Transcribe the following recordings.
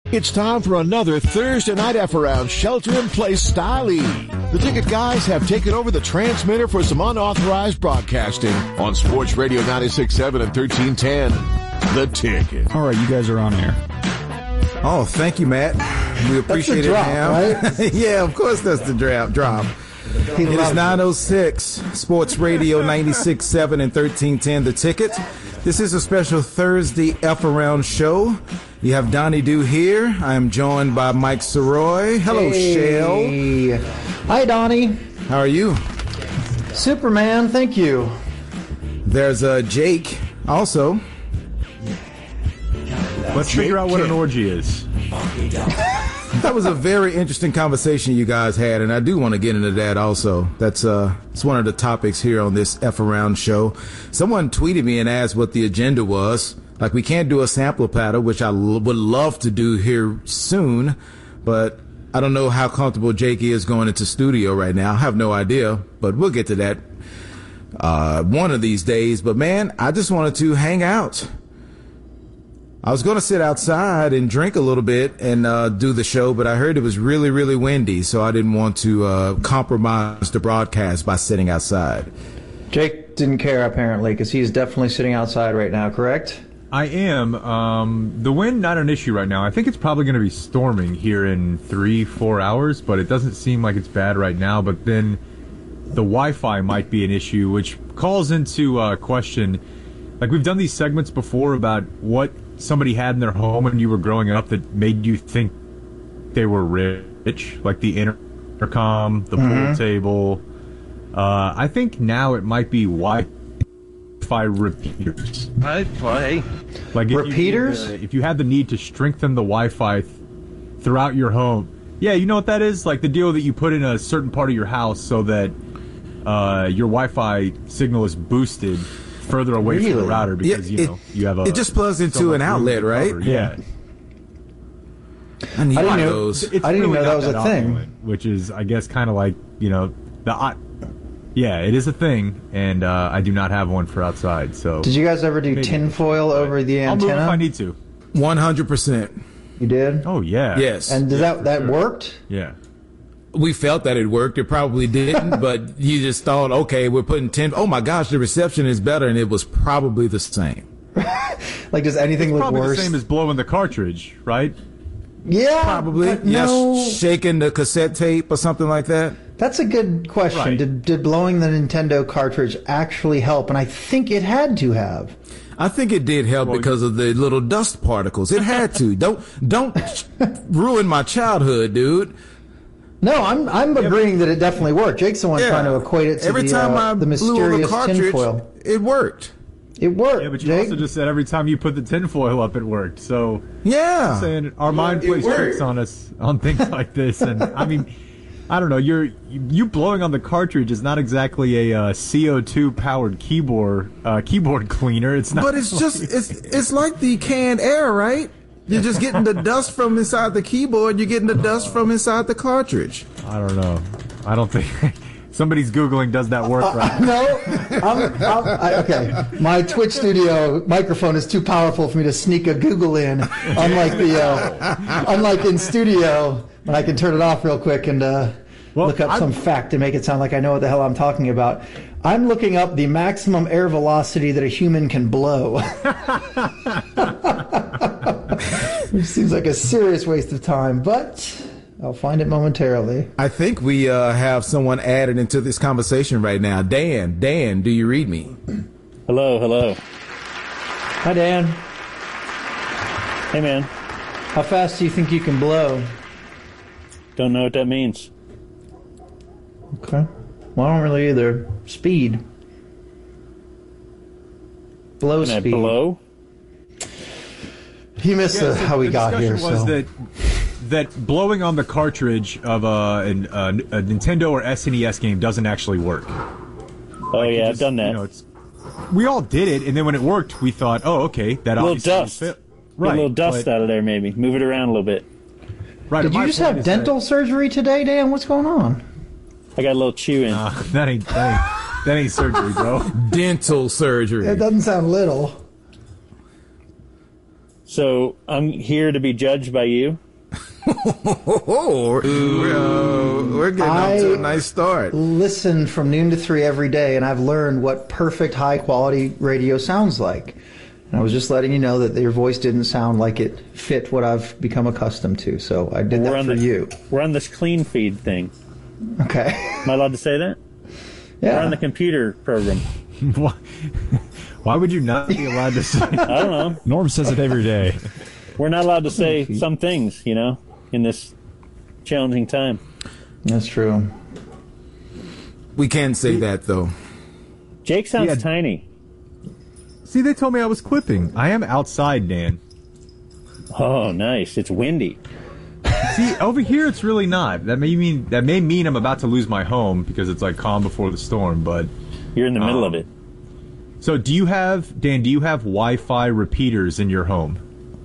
It's time for another Thursday night F-Around shelter-in-place style. The Ticket guys have taken over the transmitter for some unauthorized broadcasting on Sports Radio 96.7 and 1310. The Ticket. All right, you guys are on air. Oh, thank you, Matt. We appreciate it now. Right? Yeah, of course that's the drop. It is 9:06, Sports Radio 96.7 and 1310, The Ticket. This is a special Thursday F-Around show. You have Donnie Doo here. I am joined by Mike Soroy. Hello, hey. Shell. Hi, Donnie. How are you? Superman, thank you. There's Jake also. Let's figure out what an orgy is. That was a very interesting conversation you guys had, and I do want to get into that also. That's it's one of the topics here on this F-Around show. Someone tweeted me and asked what the agenda was. Like, we can't do a sample paddle, which I would love to do here soon, but I don't know how comfortable Jake is going into studio right now. I have no idea, but we'll get to that one of these days. But, man, I just wanted to hang out. I was going to sit outside and drink a little bit and do the show, but I heard it was really, really windy, so I didn't want to compromise the broadcast by sitting outside. Jake didn't care, apparently, because he's definitely sitting outside right now, correct? I am. The wind, not an issue right now. I think it's probably going to be storming here in 3-4 hours, but it doesn't seem like it's bad right now. But then the Wi-Fi might be an issue, which calls into question. Like, we've done these segments before about what somebody had in their home when you were growing up that made you think they were rich, like the intercom, the pool table. I think now it might be Wi-Fi repeaters. Well, hey. Like repeaters? If you had the need to strengthen the Wi-Fi throughout your home. Yeah, you know what that is? Like the deal that you put in a certain part of your house so that your Wi-Fi signal is boosted further away from the router because, you have a... It just plugs into an outlet, right? Yeah. I need one of those. I didn't even know that was a thing. Which is, I guess, kind of like, yeah, it is a thing, and I do not have one for outside. So, did you guys ever do tinfoil over the antenna? I'll move if I need to. 100%. You did? Oh, yeah. Yes. And that worked? Yeah. We felt that it worked. It probably didn't, but you just thought, okay, we're putting 10. Oh, my gosh, the reception is better, and it was probably the same. Like, does anything look probably worse? The same as blowing the cartridge, right? Yeah. Probably. No. Shaking the cassette tape or something like that. That's a good question. Right. Did blowing the Nintendo cartridge actually help? And I think it had to have. I think it did help because of the little dust particles. It had to. Don't ruin my childhood, dude. No, I'm agreeing that it definitely worked. Jake's the one trying to equate it to every time I the blew mysterious the cartridge, tinfoil. it worked. It worked. Yeah, but you Jake. also just said every time you put the tinfoil up, it worked. So yeah, I'm saying our mind plays tricks on us on things like this, and I mean, I don't know. You blowing on the cartridge is not exactly a CO2 powered keyboard cleaner. It's not. But it's just it's like the canned air, right? You're just getting the dust from inside the keyboard. You're getting the dust from inside the cartridge. I don't know. I don't think somebody's Googling does that work right. No. Okay. My Twitch studio microphone is too powerful for me to sneak a Google in. Unlike in studio, when I can turn it off real quick and look up some fact to make it sound like I know what the hell I'm talking about. I'm looking up the maximum air velocity that a human can blow. Which seems like a serious waste of time, but I'll find it momentarily. I think we have someone added into this conversation right now. Dan, do you read me? Hello. Hi, Dan. Hey, man. How fast do you think you can blow? Don't know what that means. Okay. Well, I don't really either. Speed. Blow Can speed. I blow? He missed how we got here. Was so. that blowing on the cartridge of a Nintendo or SNES game doesn't actually work. Oh, yeah, I've done that. We all did it, and then when it worked, we thought, oh, okay, that a little obviously dust. fit. Get a little dust out of there, maybe. Move it around a little bit. Right. Did you just have dental surgery today, Dan? What's going on? I got a little chew in. That ain't surgery, bro. Dental surgery. It doesn't sound little. So I'm here to be judged by you. We're getting off to a nice start. Listen from noon to 3 every day, and I've learned what perfect high-quality radio sounds like. And I was just letting you know that your voice didn't sound like it fit what I've become accustomed to, so I did that for you. We're on this clean feed thing. Okay. Am I allowed to say that? Yeah. We're on the computer program. Why would you not be allowed to say it? I don't know. Norm says it every day. We're not allowed to say some things, in this challenging time. That's true. We can't say that, though. Jake sounds tiny. See, they told me I was clipping. I am outside, Dan. Oh, nice. It's windy. See, over here it's really not. That may mean I'm about to lose my home because it's like calm before the storm, but you're in the middle of it. So do you have Wi-Fi repeaters in your home?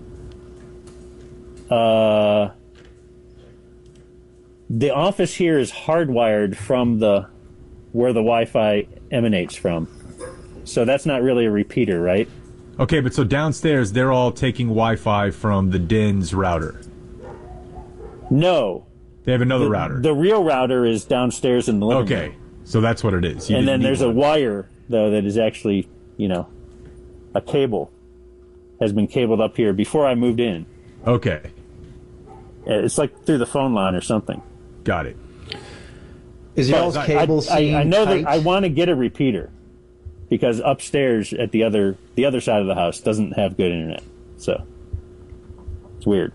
The office here is hardwired from where the Wi-Fi emanates from. So that's not really a repeater, right? Okay, but so downstairs they're all taking Wi-Fi from the den's router. No. They have another router. The real router is downstairs in the living room. Okay, so that's what it is. And then there's a wire, though, that is actually, a cable has been cabled up here before I moved in. Okay. It's like through the phone line or something. Got it. Is y'all's cable I know tight? that I want to get a repeater because upstairs at the other side of the house doesn't have good internet. So it's weird.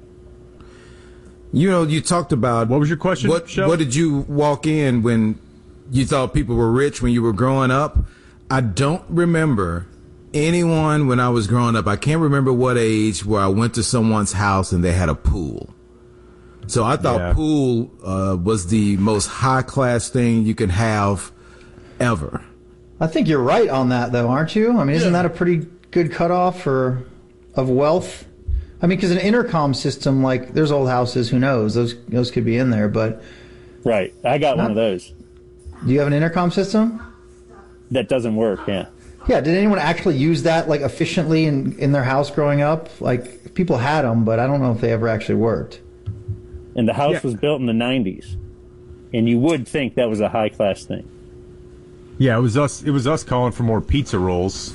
You talked about... What was your question, What did you walk in when you thought people were rich when you were growing up? I don't remember anyone when I was growing up. I can't remember what age where I went to someone's house and they had a pool. So I thought pool was the most high-class thing you can have ever. I think you're right on that, though, aren't you? I mean, isn't that a pretty good cutoff of wealth? I mean, because an intercom system, like, there's old houses, who knows? Those could be in there, but... Right. I got one of those. Do you have an intercom system? That doesn't work, yeah. Yeah, did anyone actually use that, like, efficiently in their house growing up? Like, people had them, but I don't know if they ever actually worked. And the house was built in the 90s. And you would think that was a high-class thing. Yeah, it was us calling for more pizza rolls.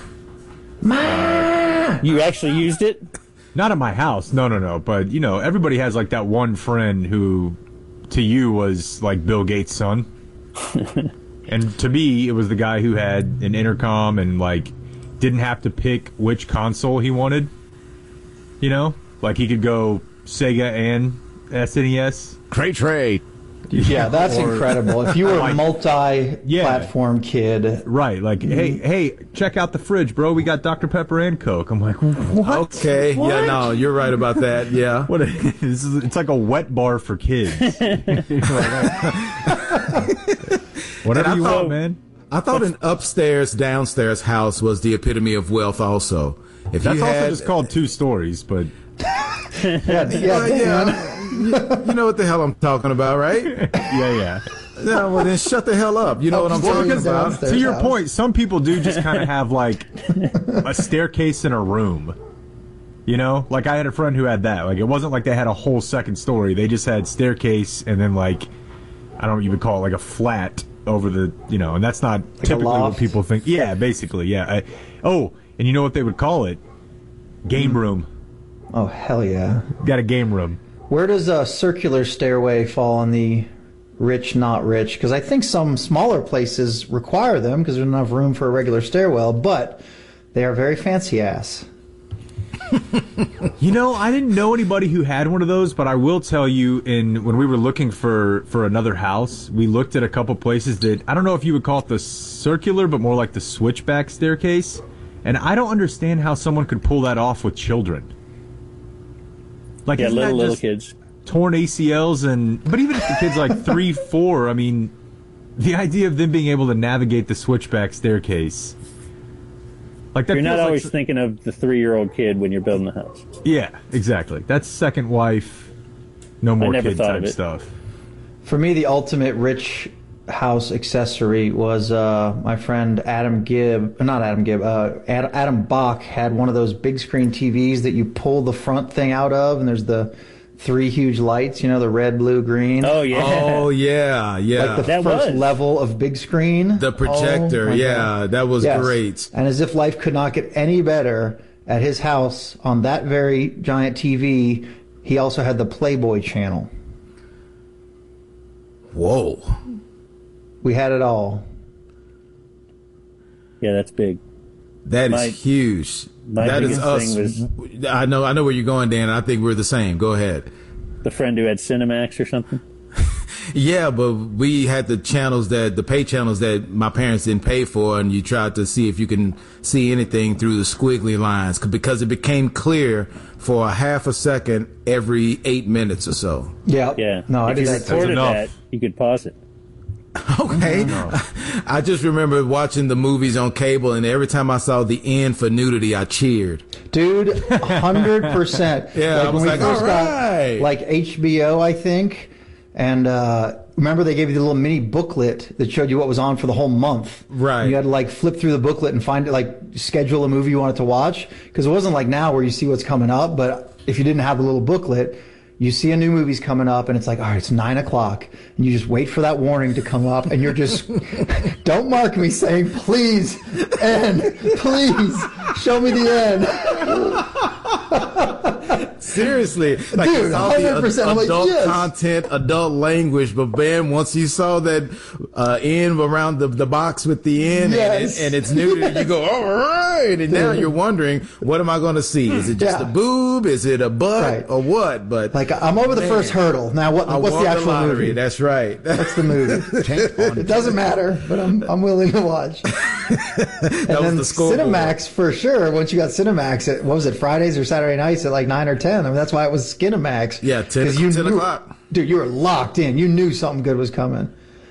You actually used it? Not at my house. No. But, everybody has, like, that one friend who, to you, was, like, Bill Gates' son. And to me, it was the guy who had an intercom and, like, didn't have to pick which console he wanted. Like, he could go Sega and SNES. Trey. Yeah, that's incredible. If you were a multi-platform kid. Right, like, hey, check out the fridge, bro. We got Dr. Pepper and Coke. I'm like, what? Okay, what? Yeah, no, you're right about that, yeah. It's like a wet bar for kids. Whatever you want, man. I thought an upstairs, downstairs house was the epitome of wealth also. That's also just called 2 stories, but... You know what the hell I'm talking about, right? Yeah. Yeah, well then shut the hell up. You know what I'm talking about. To your point, some people do just kind of have like a staircase in a room. Like I had a friend who had that. Like it wasn't like they had a whole second story. They just had staircase and then like I don't even call it like a flat over the and that's not like typically what people think. Yeah, basically, yeah. And you know what they would call it? Game room. Oh hell yeah! Got a game room. Where does a circular stairway fall on the rich, not rich? Because I think some smaller places require them because there's enough room for a regular stairwell, but they are very fancy ass. I didn't know anybody who had one of those, but I will tell you, when we were looking for another house, we looked at a couple places that, I don't know if you would call it the circular, but more like the switchback staircase, and I don't understand how someone could pull that off with children. Like, yeah, little kids. Torn ACLs, but even if the kid's like 3, 4, I mean, the idea of them being able to navigate the switchback staircase. Like that. You're not always like, thinking of the 3-year-old kid when you're building the house. Yeah, exactly. That's second wife, no more kid type stuff. For me, the ultimate rich house accessory was my friend Adam Bach had one of those big screen TVs that you pull the front thing out of, and there's the 3 huge lights, the red, blue, green. Oh, yeah. Oh, yeah. Like the first level of big screen. The projector, God. That was great. And as if life could not get any better, at his house, on that very giant TV, he also had the Playboy channel. Whoa. We had it all. Yeah, that's big. That is huge. That is us. I know where you're going, Dan. I think we're the same. Go ahead. The friend who had Cinemax or something? Yeah, but we had the pay channels that my parents didn't pay for, and you tried to see if you can see anything through the squiggly lines because it became clear for a half a second every 8 minutes or so. Yeah. Yeah. No, if you recorded that, you could pause it. Okay. I just remember watching the movies on cable, and every time I saw the end for nudity, I cheered. Dude, 100%. Yeah, I was like, all right. Like HBO, I think. And remember they gave you the little mini booklet that showed you what was on for the whole month. Right. And you had to flip through the booklet and find it, schedule a movie you wanted to watch. Because it wasn't like now where you see what's coming up. But if you didn't have the little booklet, you see a new movie's coming up and it's like, all right, it's 9:00. And you just wait for that warning to come up and you're just, don't mark me saying, please end, please show me the end. Seriously, dude, 100%. I'm adult yes. content, adult language, but Ben, once you saw that end around the box with the end yes. and it's nudity, you go, all right, and now you're wondering, what am I going to see? Is it just a boob? Is it a butt or what? But I'm over the first hurdle. Now what's the actual movie? That's right. That's the movie. It doesn't matter, but I'm willing to watch. That was the score. Cinemax for sure. Once you got Cinemax, what was it, Fridays or Saturday nights at 9 or 10? I mean, that's why it was Skinemax. Yeah, 10 o'clock. Dude, you were locked in. You knew something good was coming.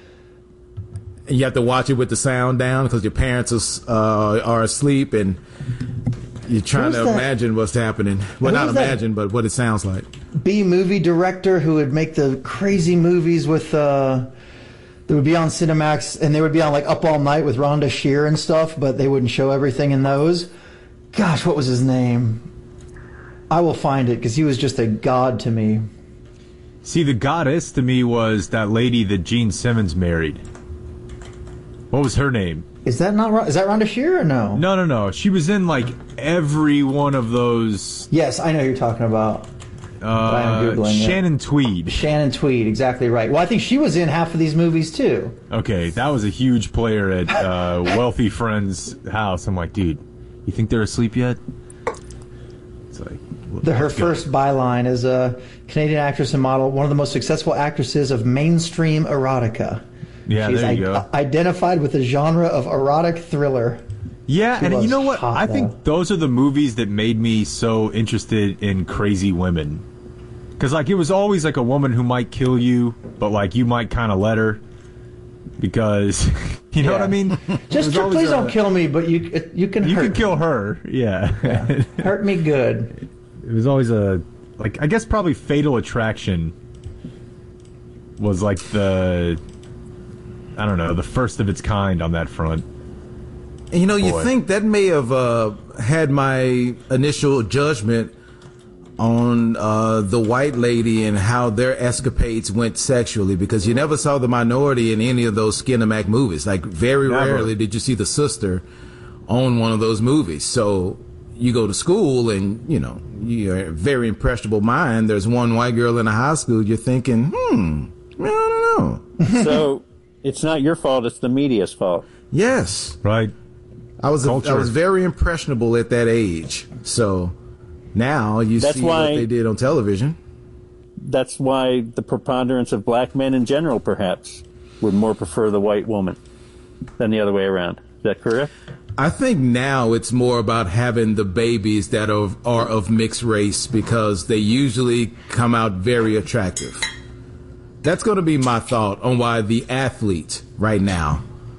And you have to watch it with the sound down because your parents are asleep and you're trying to imagine what's happening. Well, not imagine, but what it sounds like. B-movie director who would make the crazy movies with that would be on Cinemax, and they would be on Up All Night with Rhonda Shear and stuff, but they wouldn't show everything in those. Gosh, what was his name? I will find it because he was just a god to me. See, the goddess to me was that lady that Gene Simmons married. What was her name? Is that Rhonda Shear or no? No. She was in every one of those. Yes, I know who you're talking about. I am Googling Shannon Tweed. Shannon Tweed, exactly right. Well, I think she was in half of these movies too. Okay, that was a huge player at wealthy friend's house. I'm like, dude, you think they're asleep yet? It's like her first byline is a Canadian actress and model, one of the most successful actresses of mainstream erotica. Yeah, She's there you go. Identified with the genre of erotic thriller. Yeah, and you know what? I think those are the movies that made me so interested in crazy women. Because, it was always, a woman who might kill you, but, you might kind of let her. Because, you know what I mean? Just please don't kill me, but you can hurt me. You can kill her, yeah. Hurt me good. It was always I guess probably Fatal Attraction was, the first of its kind on that front. And you think that may have had my initial judgment on the white lady and how their escapades went sexually, because you never saw the minority in any of those Skinemax movies. Very rarely did you see the sister on one of those movies. So you go to school and, you're a very impressionable mind. There's one white girl in a high school. You're thinking, I don't know. So it's not your fault. It's the media's fault. Yes. Right. I was very impressionable at that age. So now you see what they did on television. That's why the preponderance of black men in general, perhaps, would more prefer the white woman than the other way around. Is that correct? I think now it's more about having the babies that are of mixed race because they usually come out very attractive. That's going to be my thought on why the athlete right now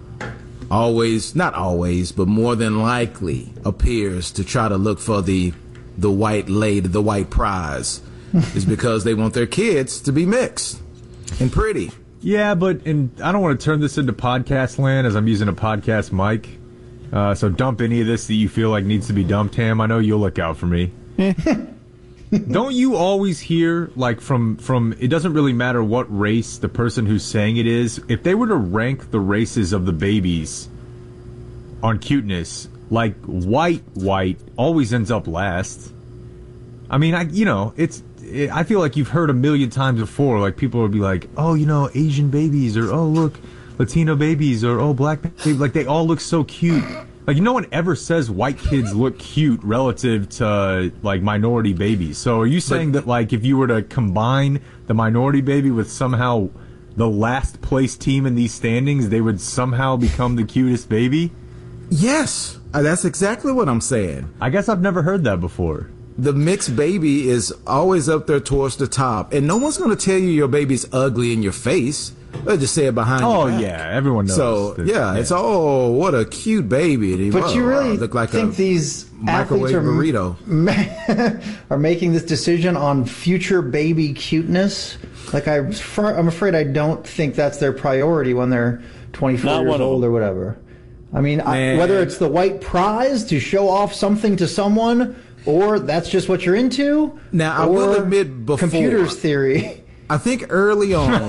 not always, but more than likely appears to try to look for the white lady, the white prize, is because they want their kids to be mixed and pretty. Yeah, and I don't want to turn this into podcast land as I'm using a podcast mic. So dump any of this that you feel like needs to be dumped, Ham. I know you'll look out for me. Don't you always hear, like, from it doesn't really matter what race the person who's saying it is, if they were to rank the races of the babies on cuteness, like, white always ends up last. I mean, I feel like you've heard a million times before, like, people would be like, oh, Asian babies, or, oh, look, Latino babies, or, oh, black babies, like, they all look so cute. Like, no one ever says white kids look cute relative to, like, minority babies. So are you saying that, like, if you were to combine the minority baby with somehow the last place team in these standings, they would somehow become the cutest baby? Yes, that's exactly what I'm saying. I guess I've never heard that before. The mixed baby is always up there towards the top, and no one's going to tell you your baby's ugly in your face. They'll just say it behind your back. Oh, yeah, everyone knows. So, it's, what a cute baby. But you really look like think these athletes burrito. are making this decision on future baby cuteness? Like, I'm afraid I don't think that's their priority when they're 24 years old or whatever. I mean, whether it's the white prize to show off something to someone, or that's just what you're into. Now, I will admit before. Computers theory. I think early on,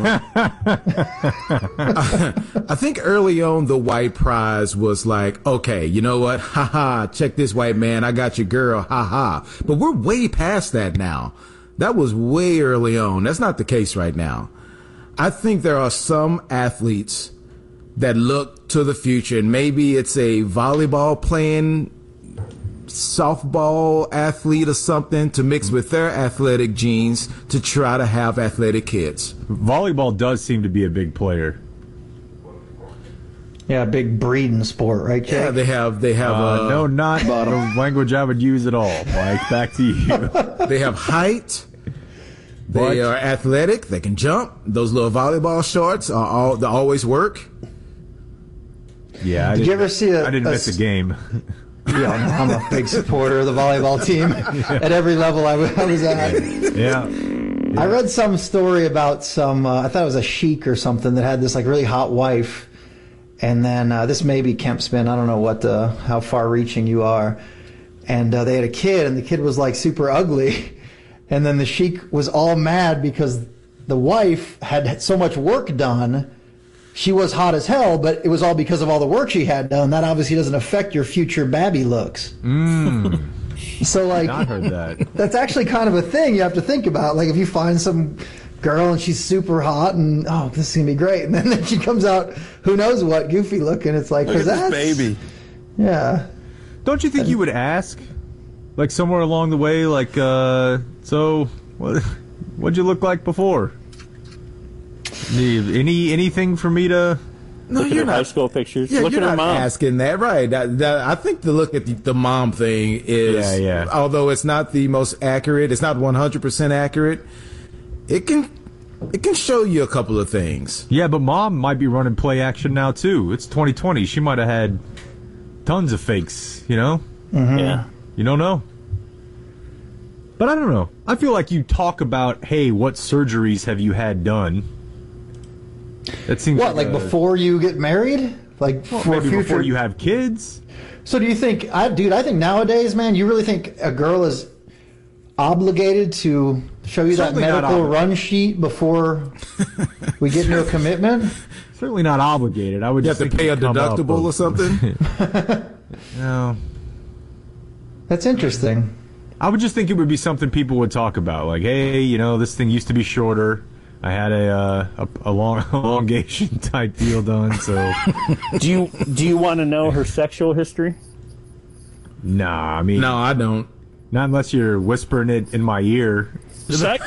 the white prize was like, okay, you know what? Ha ha, check this white man. I got your girl. Ha ha. But we're way past that now. That was way early on. That's not the case right now. I think there are some athletes that look to the future, and maybe it's a volleyball playing softball athlete or something to mix with their athletic genes to try to have athletic kids. Volleyball does seem to be a big player. Yeah, a big breeding sport, right, Jake? Yeah, they have no, not the language I would use at all. Mike, back to you. They have height. They are athletic. They can jump. Those little volleyball shorts they always work. Yeah, Did you ever see I didn't miss a game. Yeah, I'm a big supporter of the volleyball team at every level I was at. Yeah. I read some story about I thought it was a sheik or something that had this like really hot wife, and then this may be Kemp spin. I don't know how far-reaching you are. And they had a kid, and the kid was like super ugly, and then the sheik was all mad because the wife had so much work done. She was hot as hell, but it was all because of all the work she had done. That obviously doesn't affect your future babby looks. So, like, I heard that. That's actually kind of a thing you have to think about. Like, if you find some girl and she's super hot and, oh, this is going to be great. And then she comes out, who knows what, goofy looking. It's like, look at this baby. Yeah. Don't you think you would ask, like, somewhere along the way, like, so, what'd you look like before? Anything for me to? No, look you're at not. High school pictures. Yeah, look you're at her not mom. asking that, right? I think the look at the mom thing is, yeah. Although it's not the most accurate, it's not 100% accurate. It can show you a couple of things. Yeah, but mom might be running play action now too. It's 2020. She might have had tons of fakes. Mm-hmm. Yeah. You don't know. But I don't know. I feel like you talk about, hey, what surgeries have you had done? That seems like before you get married? Like for maybe future... before you have kids? So do you think, I think nowadays, man, you really think a girl is obligated to show you Certainly that medical run sheet before we get into a commitment? Certainly not obligated. I would You just have to pay a deductible or something? No. That's interesting. I would just think it would be something people would talk about. Like, hey, this thing used to be shorter. I had a long elongation type deal done. So, do you want to know her sexual history? Nah, I mean, no, I don't. Not unless you're whispering it in my ear. Sex?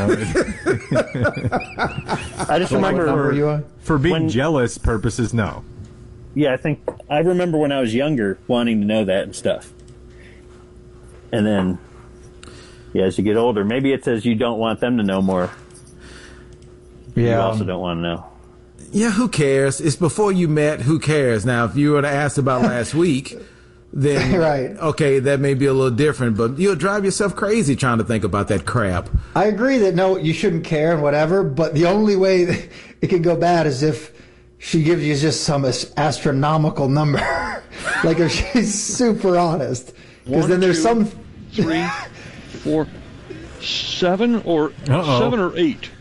I just remember for being jealous purposes. No. Yeah, I remember when I was younger wanting to know that and stuff. And then, as you get older, maybe it's as you don't want them to know more. Yeah. You also don't want to know. Yeah, who cares? It's before you met. Who cares? Now, if you were to ask about last week, then Right. okay, that may be a little different, but you'll drive yourself crazy trying to think about that crap. I agree that no, you shouldn't care and whatever, but the only way that it can go bad is if she gives you just some astronomical number. Like if she's super honest. Because then there's 1, 2, 3, 4, 7 or 7 or 8.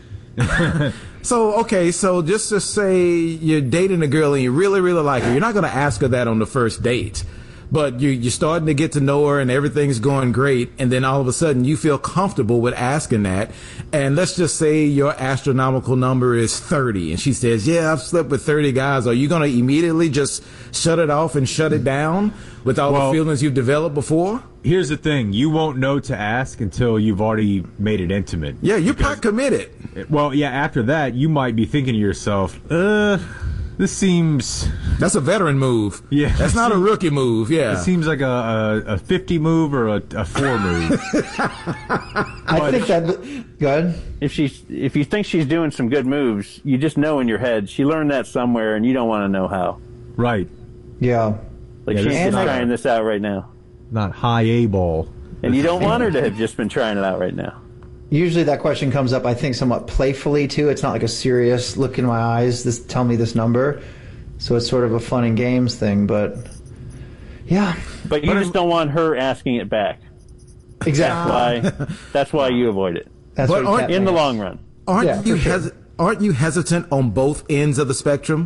So, okay, so just to say you're dating a girl and you really, really like her, you're not going to ask her that on the first date. But you're starting to get to know her and everything's going great, and then all of a sudden you feel comfortable with asking that. And let's just say your astronomical number is 30, and she says, yeah, I've slept with 30 guys. Are you going to immediately just shut it off and shut it down with all the feelings you've developed before? Here's the thing. You won't know to ask until you've already made it intimate. Yeah, you're pot committed. Well, yeah, after that, you might be thinking to yourself, this seems... That's a veteran move. Yeah. That's not a rookie move, yeah. It seems like a 50 move or a 4 move. I think that... Go ahead. If you think she's doing some good moves, you just know in your head she learned that somewhere, and you don't want to know how. Right. Yeah. Like she's just trying this out right now, Not high A ball. and you don't want her to have just been trying it out right now. Usually that question comes up, I think, somewhat playfully, too. It's not like a serious look in my eyes, tell me this number. So it's sort of a fun and games thing, but yeah. But you just don't want her asking it back. Exactly. That's why you avoid it. That's But what In the long run. Aren't Yeah, you for sure. aren't you hesitant on both ends of the spectrum?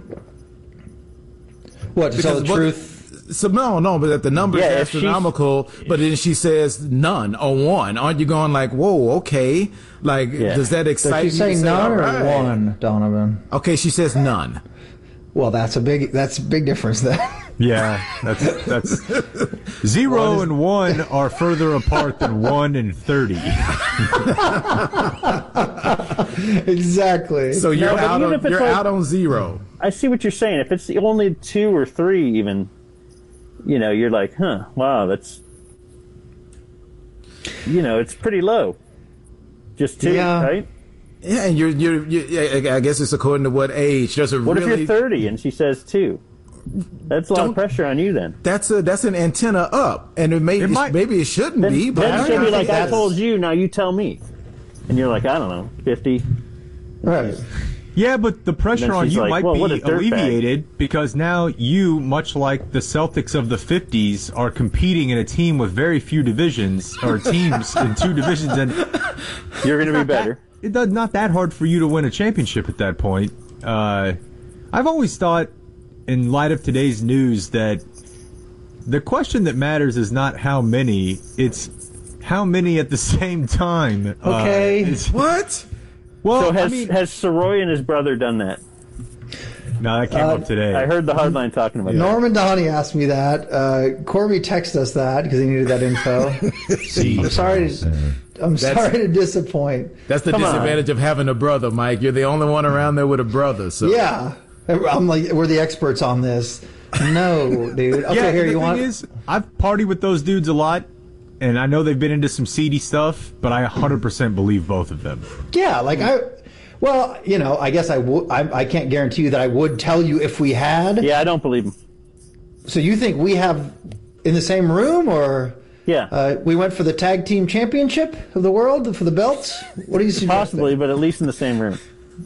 What, to tell the Because truth? So no, but that the number is Yeah, if she's- astronomical, but then she says none or 1. Aren't you going like, whoa, okay? Like, Yeah. does that Does excite she you? to say none all or right. 1, Donovan? Okay, she says none. Well, that's a big difference then. Yeah, that's 0 and 1 are further apart than 1 and 30. Exactly. So you're but even if it's like- out on 0. I see what you're saying. If it's only 2 or 3 even, you're like, wow, that's, it's pretty low. Just 2, Yeah. right? Yeah, and you're I guess it's according to what age. There's a What really, if you're 30 and she says 2? That's a lot of pressure on you then. That's an antenna up, and maybe it shouldn't be, but Then she'll be like, I that's- told you, now you tell me. And you're like, I don't know, 50. Right. Yeah, but the pressure Then on she's you like, might well, what be a dirtbag. alleviated because now you, much like the Celtics of the 50s, are competing in a team with very few divisions, or teams in 2 divisions, and You're going to be better. it's not that hard for you to win a championship at that point. I've always thought, in light of today's news, that the question that matters is not how many, it's how many at the same time. Okay. what? Well, So has I mean, has Soroy and his brother done that? no, that came up today. I heard the hardline talking about that. Norman Donnie asked me that. Corby texted us that because he needed that info. I'm sorry to disappoint. That's the Come on. disadvantage of having a brother, Mike. You're the only one around there with a brother. So Yeah. I'm like, we're the experts on this. No, dude. Okay, yeah, here, the you thing want... is, I've partied with those dudes a lot, and I know they've been into some seedy stuff, but I 100% believe both of them. Yeah, like I guess I can't guarantee you that I would tell you if we had. Yeah, I don't believe him. So you think we have in the same room, or Yeah, we went for the tag team championship of the world for the belts? What do you suggest? possibly, but at least in the same room.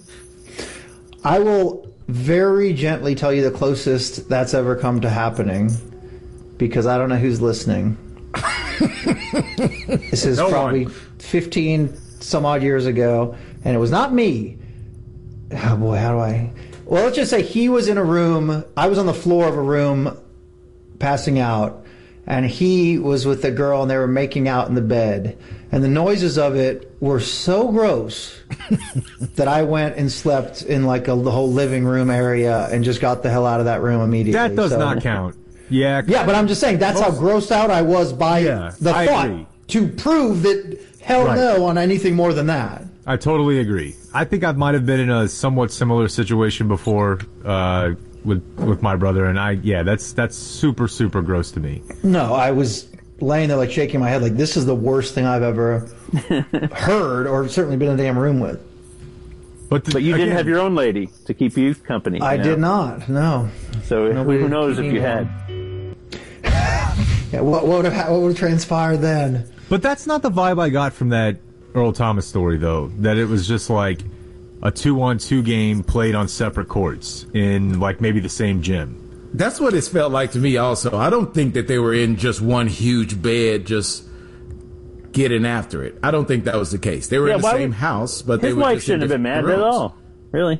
I will very gently tell you the closest that's ever come to happening, because I don't know who's listening. This is probably 15 some odd years ago, and it was not me. Oh boy, how do I? Well, let's just say he was in a room. I was on the floor of a room, passing out, and he was with a girl, and they were making out in the bed, and the noises of it were so gross that I went and slept in like the whole living room area and just got the hell out of that room immediately. That does So- not count. Yeah, Yeah, but I'm just saying that's how grossed out I was by Yeah, the I thought agree. to prove that hell Right. no on anything more than that. I totally agree. I think I might have been in a somewhat similar situation before with my brother, and that's super, super gross to me. No, I was laying there like shaking my head like this is the worst thing I've ever heard or certainly been in a damn room with. But you didn't again, have your own lady to keep you company. I you know? did not. No. So Nobody who knows if keeping you me had? Yeah, what would have transpired then? But that's not the vibe I got from that Earl Thomas story, though. That it was just like a 2-on-2 game played on separate courts in like maybe the same gym. That's what it's felt like to me also. I don't think that they were in just one huge bed just getting after it. I don't think that was the case. They were in the same house, but they were his wife just shouldn't have been mad at all. Really?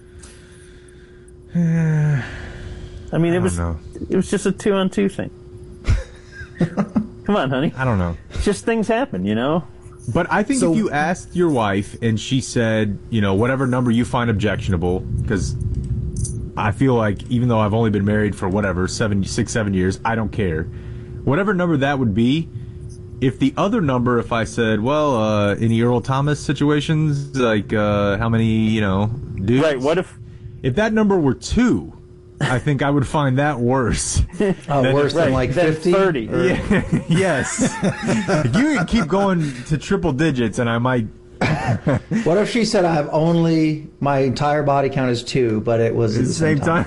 I mean, it was just a 2-on-2 thing. Come on, honey. I don't know. Just things happen, you know? But I think if you asked your wife and she said, you know, whatever number you find objectionable, because I feel like even though I've only been married for whatever, 7 years, I don't care. Whatever number that would be, if the other number, if I said, well, any Earl Thomas situations, like how many, you know, dudes? Right, what if that number were 2, I think I would find that worse. Worse than like 50? 30. Yeah, yes. You keep going to triple digits and I might... What if she said I have only, my entire body count is 2, but it was at the same time?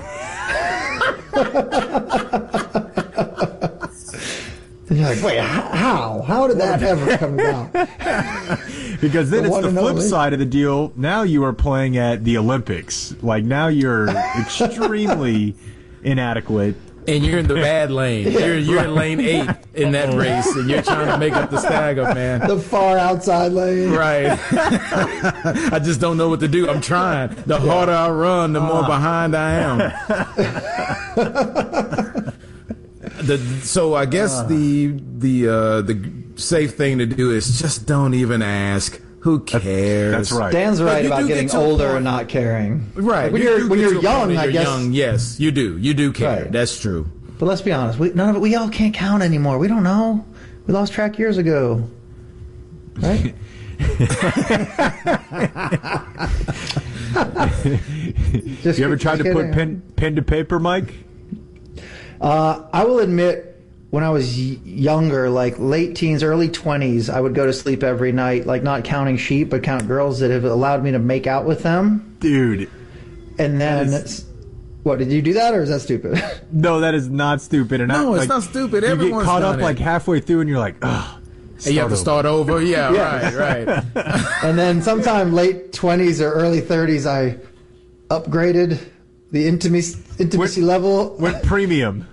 And you're like, wait, how? How did that ever come about? Because then it's the flip side of the deal. Now you are playing at the Olympics. Like, now you're extremely inadequate. And you're in the bad lane. You're in lane 8 in that race, and you're trying to make up the stagger, man. The far outside lane. Right. I just don't know what to do. I'm trying. The harder I run, the more behind I am. So I guess the safe thing to do is just don't even ask. Who cares? That's right. Dan's right about getting older and not caring. Right. Like when you're young, I guess. Young, yes, you do. You do care. Right. That's true. But let's be honest. We all can't count anymore. We don't know. We lost track years ago. Right? You ever tried to put pen to paper, Mike? I will admit, when I was younger, like late teens, early 20s, I would go to sleep every night, like not counting sheep, but count girls that have allowed me to make out with them. Dude. And then, what, did you do that, or is that stupid? No, that is not stupid. And no, it's not stupid. Everyone's you get caught up it. like halfway through, and you're like, ugh. And you have to start over? Yeah, right. And then sometime late 20s or early 30s, I upgraded the intimacy level. Went premium.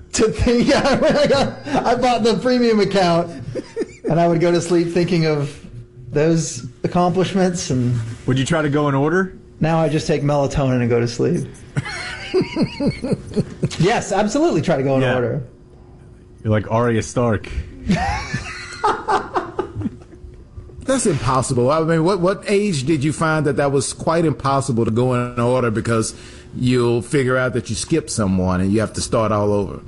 I bought the premium account, and I would go to sleep thinking of those accomplishments. And would you try to go in order? Now I just take melatonin and go to sleep. Yes, absolutely. Try to go in order. You're like Arya Stark. That's impossible. I mean, what age did you find that was quite impossible to go in order because you'll figure out that you skipped someone and you have to start all over?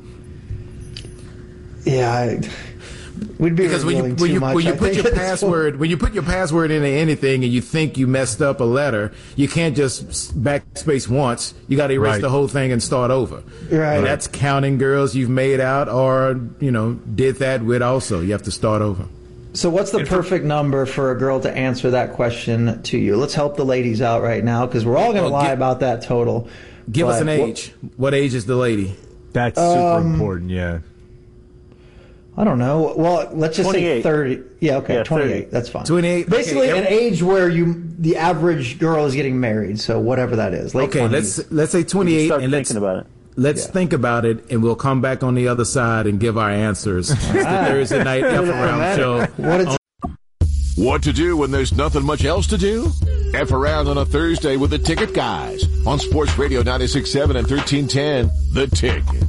Yeah, we'd be because when you put your password into anything and you think you messed up a letter, you can't just backspace once. You got to erase the whole thing and start over. Right. And that's counting girls you've made out or did that with. Also, you have to start over. So what's the perfect number for a girl to answer that question to you? Let's help the ladies out right now, because we're all going to lie about that total. Give us an age. What age is the lady? That's super important, yeah. I don't know. Well, let's just 28. Say 30. Yeah, okay, yeah, 28. 30. That's fine. 28. Basically, an age where the average girl is getting married. So whatever that is. Late 20s. let's say 28. Start and thinking about it. Let's think about it, and we'll come back on the other side and give our answers. It's the Thursday night F Around show. What to do when there's nothing much else to do? F Around on a Thursday with the Ticket Guys on Sports Radio 96.7 and 1310. The Ticket.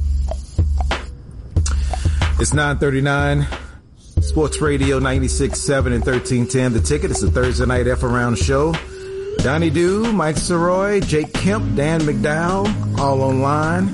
It's 9:39. Sports Radio 96.7 and 1310. The Ticket. It's a Thursday night F Around show. Donnie Dew, Mike Saroy, Jake Kemp, Dan McDowell, all online.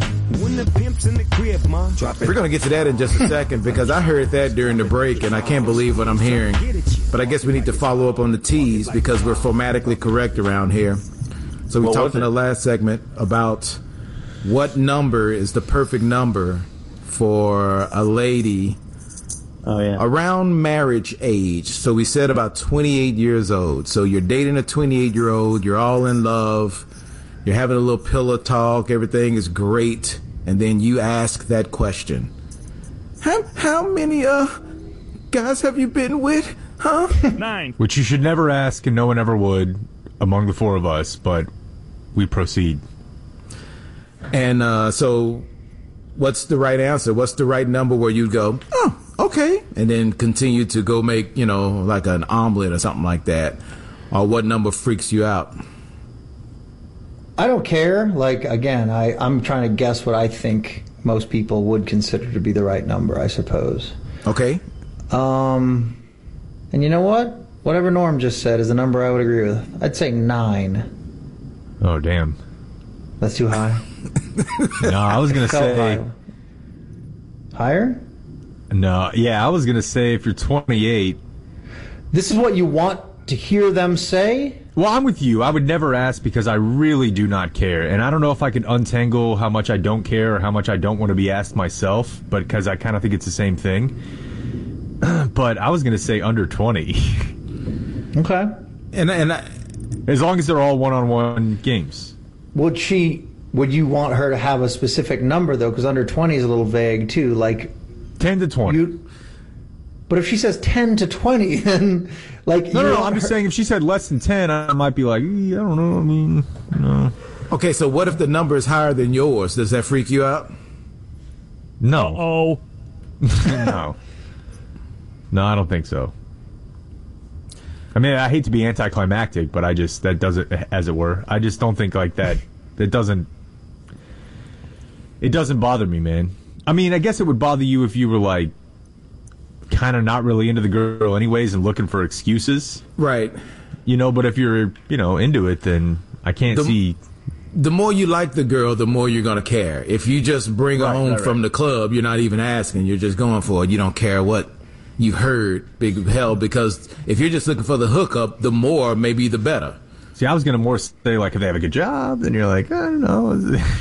We're going to get to that in just a second because I heard that during the break and I can't believe what I'm hearing. But I guess we need to follow up on the T's because we're formatically correct around here. So we talked in the last segment about what number is the perfect number for a lady around marriage age. So we said about 28 years old. So you're dating a 28-year-old, you're all in love, you're having a little pillow talk, everything is great, and then you ask that question. how many guys have you been with? Huh? 9. Which you should never ask, and no one ever would among the four of us, but we proceed. And so what's the right answer? What's the right number where you'd go, oh, okay, and then continue to go make, like an omelet or something like that? Or what number freaks you out? I don't care. Like, again, I'm trying to guess what I think most people would consider to be the right number, I suppose. Okay. And you know what? Whatever Norm just said is the number I would agree with. I'd say 9. Oh, damn. That's too high? No, I was going to say... Higher? No, yeah, I was going to say if you're 28... This is what you want to hear them say? Well, I'm with you. I would never ask because I really do not care. And I don't know if I can untangle how much I don't care or how much I don't want to be asked myself, but because I kind of think it's the same thing. But I was going to say under 20. Okay. And as long as they're all one-on-one games. Would you want her to have a specific number, though? Because under 20 is a little vague, too. Like 10 to 20. But if she says 10 to 20, then, like... No, I'm just saying if she said less than 10, I might be like, I don't know, I mean, no. Okay, so what if the number is higher than yours? Does that freak you out? No. Oh. No. No, I don't think so. I mean, I hate to be anticlimactic, but that doesn't, as it were. I just don't think like that. It doesn't bother me, man. I mean, I guess it would bother you if you were like kind of not really into the girl anyways and looking for excuses. Right. But if you're, into it, then I can't see. The more you like the girl, the more you're going to care. If you just bring her home from the club, you're not even asking. You're just going for it. You don't care what you've heard, big hell, because if you're just looking for the hookup, the more, maybe the better. See, I was going to more say, like, if they have a good job, then you're like, I don't know.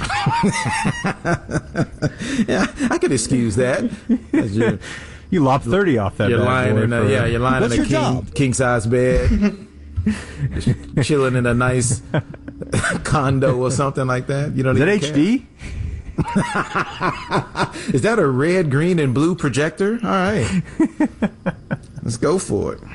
Yeah, I could excuse that. You lopped 30 off that. You're lying in a king-size bed. Just chilling in a nice condo or something like that. You don't Is even that HD? Is that a red, green, and blue projector? All right. Let's go for it.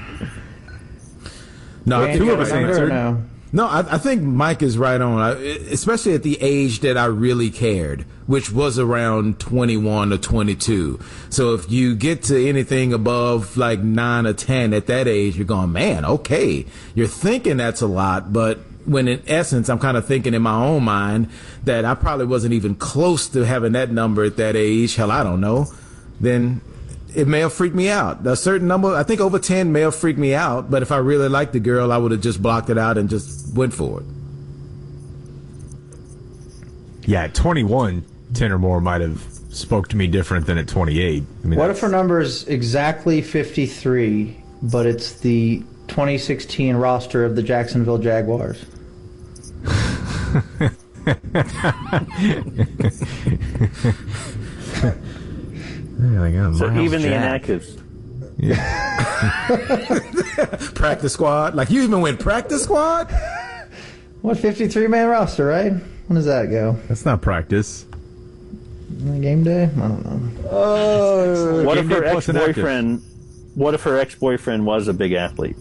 No, two of us answered. No, I think Mike is right on, especially at the age that I really cared, which was around 21 or 22. So if you get to anything above like 9 or 10 at that age, you're going, man, okay. You're thinking that's a lot, but when in essence, I'm kind of thinking in my own mind that I probably wasn't even close to having that number at that age. Hell, I don't know. Then it may have freaked me out. A certain number, I think over 10 may have freaked me out, but if I really liked the girl, I would have just blocked it out and just went for it. Yeah, at 21, 10 or more might have spoke to me different than at 28. I mean, what if her number is exactly 53, but it's the 2016 roster of the Jacksonville Jaguars? So even the inactives. Yeah. Practice squad? Like you even went practice squad? What, 53-man roster, right? When does that go? That's not practice. Game day? I don't know. What if her ex-boyfriend was a big athlete?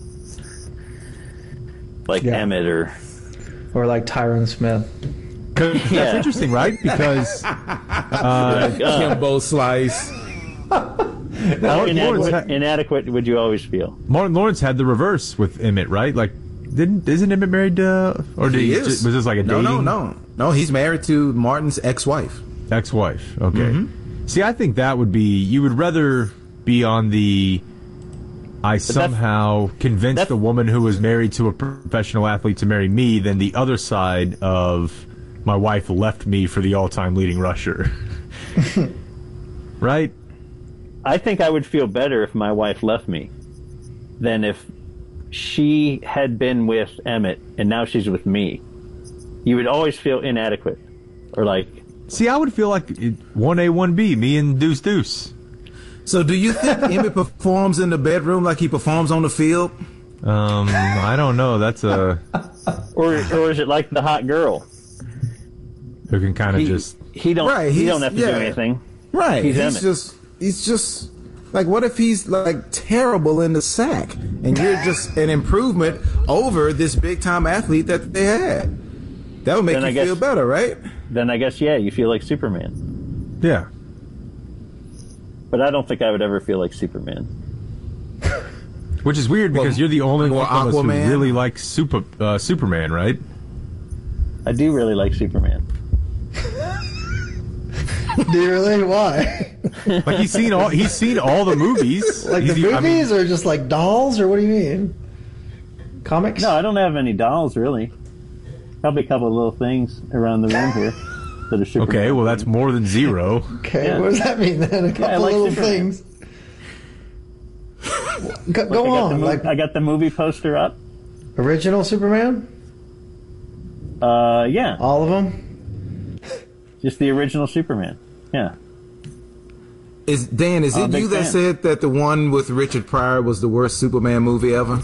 Like Emmett or like Tyron Smith. That's interesting, right? Because Kimbo Slice. How inadequate would you always feel? Martin Lawrence had the reverse with Emmett, right? Like, isn't Emmett married to, or was this like a dating? No, he's married to Martin's ex-wife. Ex-wife, okay. Mm-hmm. See, I think that would be, you would rather be on the, I somehow convinced the woman who was married to a professional athlete to marry me than the other side of my wife left me for the all-time leading rusher. Right? I think I would feel better if my wife left me than if she had been with Emmett and now she's with me. You would always feel inadequate. Or like... See, I would feel like 1A, 1B, me and Deuce. So do you think Emmett performs in the bedroom like he performs on the field? I don't know. That's a... or is it like the hot girl? Who can kind of just... He don't have to do anything. Right. He's Emmett. he's just like, what if he's like terrible in the sack, and you're just an improvement over this big time athlete that they had? That would make you feel better, right? Then I guess, yeah, you feel like Superman. Yeah. But I don't think I would ever feel like Superman. Which is weird because you're the only one of us who Aquaman? really likes Superman, right? I do really like Superman. Do you really? Why? Like he's seen all the movies. Like the movies, or just like dolls, or what do you mean? Comics? No, I don't have any dolls, really. Probably a couple of little things around the room here that are Superman. Okay, well that's more than zero. Okay, Yeah. what does that mean then? A couple like little Superman. things. Go on. I got the movie poster up. Original Superman? Yeah. All of them? Just the original Superman. Yeah. Is it you that said that the one with Richard Pryor was the worst Superman movie ever?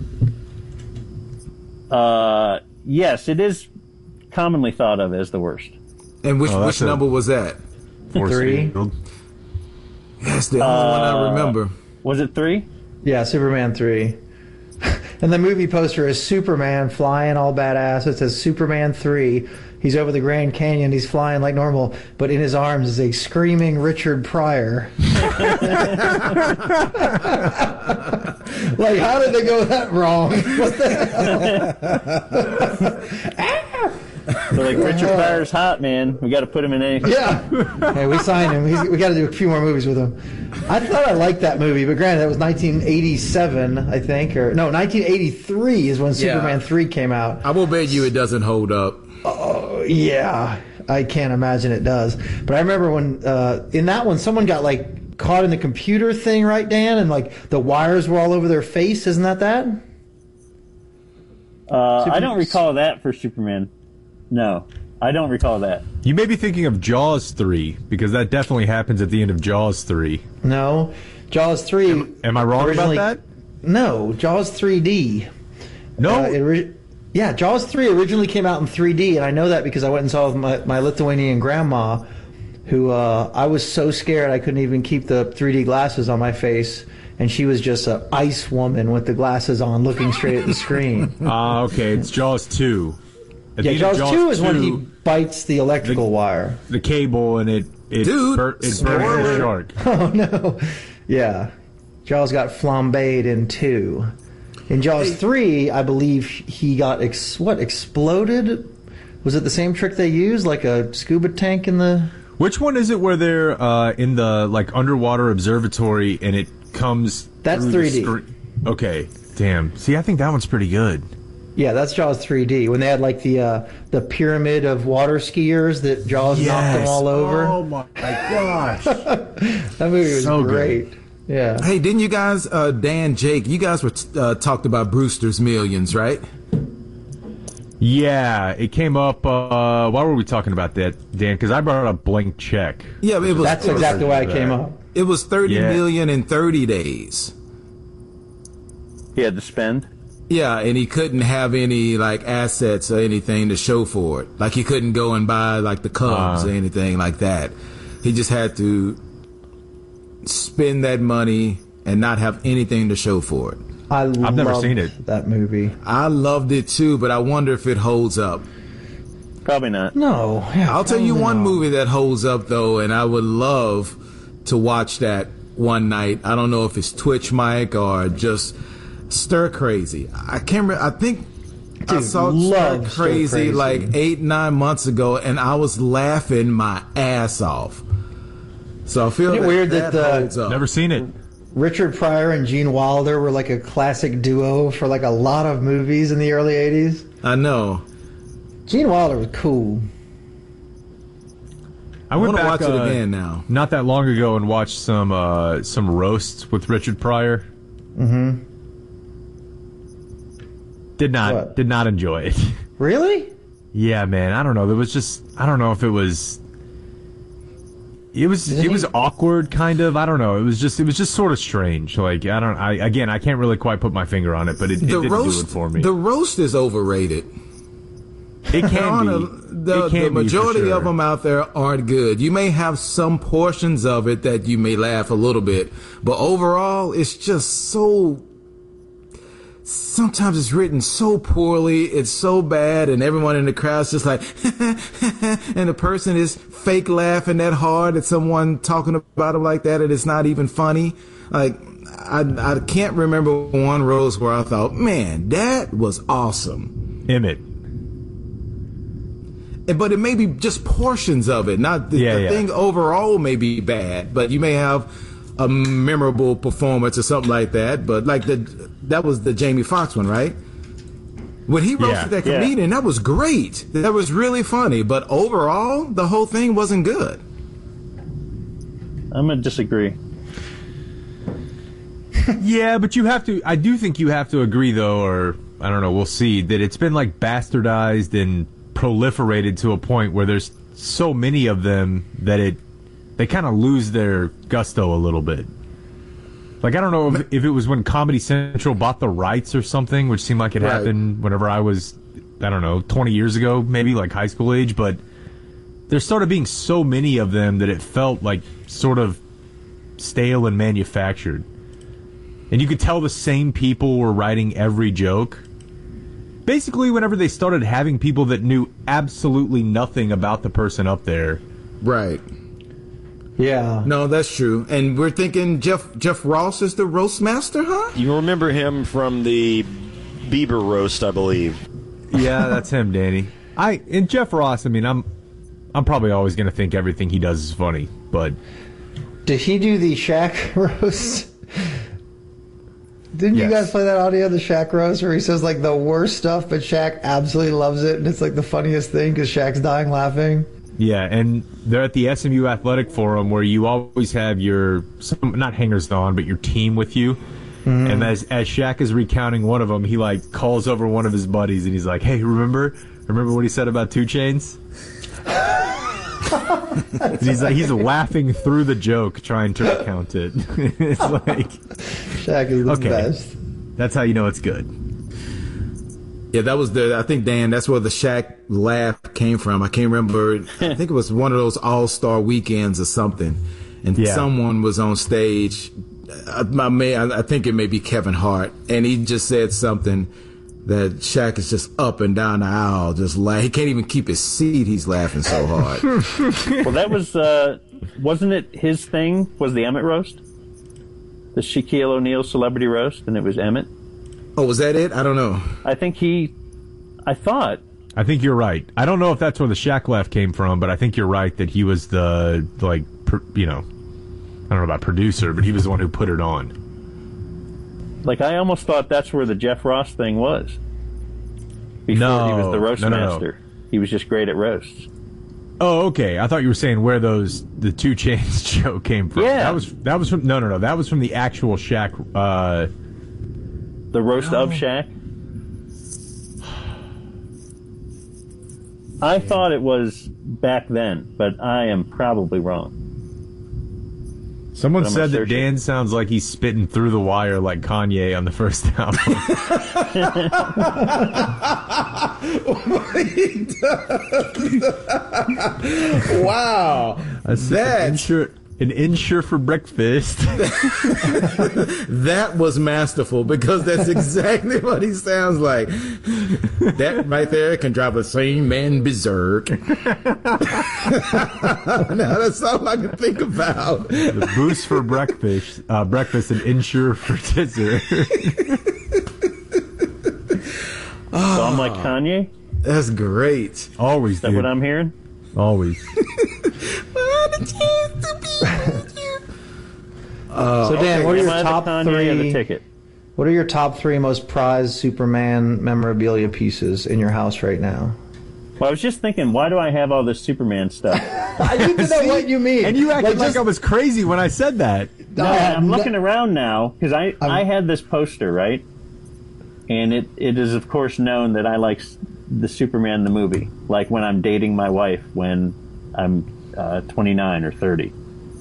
Yes, it is commonly thought of as the worst. And which number was that? 3. That's the only one I remember. Was it 3? Yeah, Superman 3. And the movie poster is Superman flying all badass. It says Superman 3. He's over the Grand Canyon. He's flying like normal, but in his arms is a screaming Richard Pryor. Like, how did they go that wrong? What the hell? So like, Richard Pryor's hot, man. We got to put him in anything. Yeah. Hey, we signed him. We got to do a few more movies with him. I thought I liked that movie, but granted, that was 1987, I think. Or no, 1983 is when Superman 3 came out. I will bet you it doesn't hold up. Oh, yeah. I can't imagine it does. But I remember when, in that one, someone got, like, caught in the computer thing, right, Dan? And, like, the wires were all over their face. Isn't that? I don't recall that for Superman. No, I don't recall that. You may be thinking of Jaws 3, because that definitely happens at the end of Jaws 3. No. Jaws 3... Am I wrong about that? No. Jaws 3D. No. Yeah, Jaws 3 originally came out in 3D, and I know that because I went and saw it with my Lithuanian grandma, who I was so scared I couldn't even keep the 3D glasses on my face, and she was just an ice woman with the glasses on looking straight at the screen. Okay, it's Jaws 2. Yeah, Jaws 2 is when he bites the electrical wire. The cable, and it burns the shark. Oh, no. Yeah. Jaws got flambéed in 2. In Jaws 3, I believe he got, exploded? Was it the same trick they used, like a scuba tank in the... Which one is it where they're in the, like, underwater observatory, and it comes... That's 3D. Okay, damn. See, I think that one's pretty good. Yeah, that's Jaws 3D. When they had, like, the pyramid of water skiers that Jaws knocked them all over. Oh, my gosh. That movie was so great. Good. Yeah. Hey, didn't you guys, Dan, Jake, you guys were talked about Brewster's Millions, right? Yeah, it came up. Why were we talking about that, Dan? Because I brought up Blank Check. Yeah, that's exactly why it came up. It was $30 million in 30 days. He had to spend. Yeah, and he couldn't have any like assets or anything to show for it. Like he couldn't go and buy like the Cubs or anything like that. He just had to spend that money and not have anything to show for it. I've never seen it. That movie. I loved it too, but I wonder if it holds up. Probably not. No. Yeah, I'll tell you one movie that holds up though, and I would love to watch that one night. I don't know if it's Twitch Mike or just Stir Crazy. I can't remember. I think I saw Stir Crazy like 8-9 months ago, and I was laughing my ass off. So I feel weird that holds up. Never seen it. Richard Pryor and Gene Wilder were like a classic duo for like a lot of movies in the early 80s. I know. Gene Wilder was cool. I went back, watch it again now. Not that long ago, and watched some roasts with Richard Pryor. Mm-hmm. Did not enjoy it. Really? Yeah, man. I don't know. There was just, I don't know if it was. It was awkward, kind of. I don't know. It was just sort of strange. Like I can't really quite put my finger on it, but it didn't do it for me. The roast is overrated. It can be. The majority of them out there aren't good. You may have some portions of it that you may laugh a little bit, but overall, it's just so. Sometimes it's written so poorly, it's so bad, and everyone in the crowd's just like, and the person is fake laughing that hard at someone talking about them like that, and it's not even funny. Like, I can't remember one roast where I thought, man, that was awesome. Emmett. But it may be just portions of it, not the thing overall may be bad, but you may have a memorable performance or something like that. But like that was the Jamie Foxx one, right? When he roasted that comedian, that was great. That was really funny. But overall, the whole thing wasn't good. I'm going to disagree. Yeah, but you have to. I do think you have to agree, though, or I don't know. We'll see that it's been like bastardized and proliferated to a point where there's so many of them that they kind of lose their gusto a little bit. Like, I don't know if it was when Comedy Central bought the rights or something, which seemed like it happened whenever I was, I don't know, 20 years ago, maybe like high school age, but there started being so many of them that it felt like sort of stale and manufactured. And you could tell the same people were writing every joke. Basically, whenever they started having people that knew absolutely nothing about the person up there. Right. Yeah. No, that's true. And we're thinking Jeff Ross is the roast master, huh? You remember him from the Bieber roast, I believe. Yeah, that's him, Danny. And Jeff Ross, I mean, I'm probably always going to think everything he does is funny, but... Did he do the Shaq roast? Didn't you guys play that audio, the Shaq roast, where he says like the worst stuff, but Shaq absolutely loves it, and it's like the funniest thing because Shaq's dying laughing? Yeah, and they're at the SMU Athletic Forum where you always have not hangers on, but your team with you. Mm-hmm. And as Shaq is recounting one of them, he like calls over one of his buddies and he's like, "Hey, remember what he said about 2 Chainz?" he's laughing through the joke trying to recount it. It's like Shaq is the best. That's how you know it's good. Yeah, that was I think, Dan, that's where the Shaq laugh came from. I can't remember. I think it was one of those all-star weekends or something. And someone was on stage. I think it may be Kevin Hart. And he just said something that Shaq is just up and down the aisle, just he can't even keep his seat. He's laughing so hard. Well, that was, wasn't it his thing? Was the Emmett roast? The Shaquille O'Neal celebrity roast, and it was Emmett? Oh, was that it? I don't know. I think I think you're right. I don't know if that's where the Shaq laugh came from, but I think you're right that he was the, I don't know about producer, but he was the one who put it on. Like, I almost thought that's where the Jeff Ross thing was. Before he was the roast master. He was just great at roasts. Oh, okay. I thought you were saying where the 2 Chainz show came from. Yeah. That was from that was from the actual Shaq. The roast of Shaq. I thought it was back then, but I am probably wrong. Someone said that Dan sounds like he's spitting through the wire like Kanye on the first album. Wow. An insure for breakfast. That was masterful because that's exactly what he sounds like. That right there can drive a sane man berserk. Now that's all I can think about. The boost for breakfast and insure for dessert. So I'm like Kanye? That's great. Always, Is that what I'm hearing? Always. So Dan, what are your top three? Ticket? What are your top 3 most prized Superman memorabilia pieces in your house right now? Well, I was just thinking, why do I have all this Superman stuff? I need to know what you mean. And you acted like I was crazy when I said that. No, I'm looking around now because I had this poster, right? And it is of course known that I like the Superman the movie, like when I'm dating my wife when I'm 29 or 30.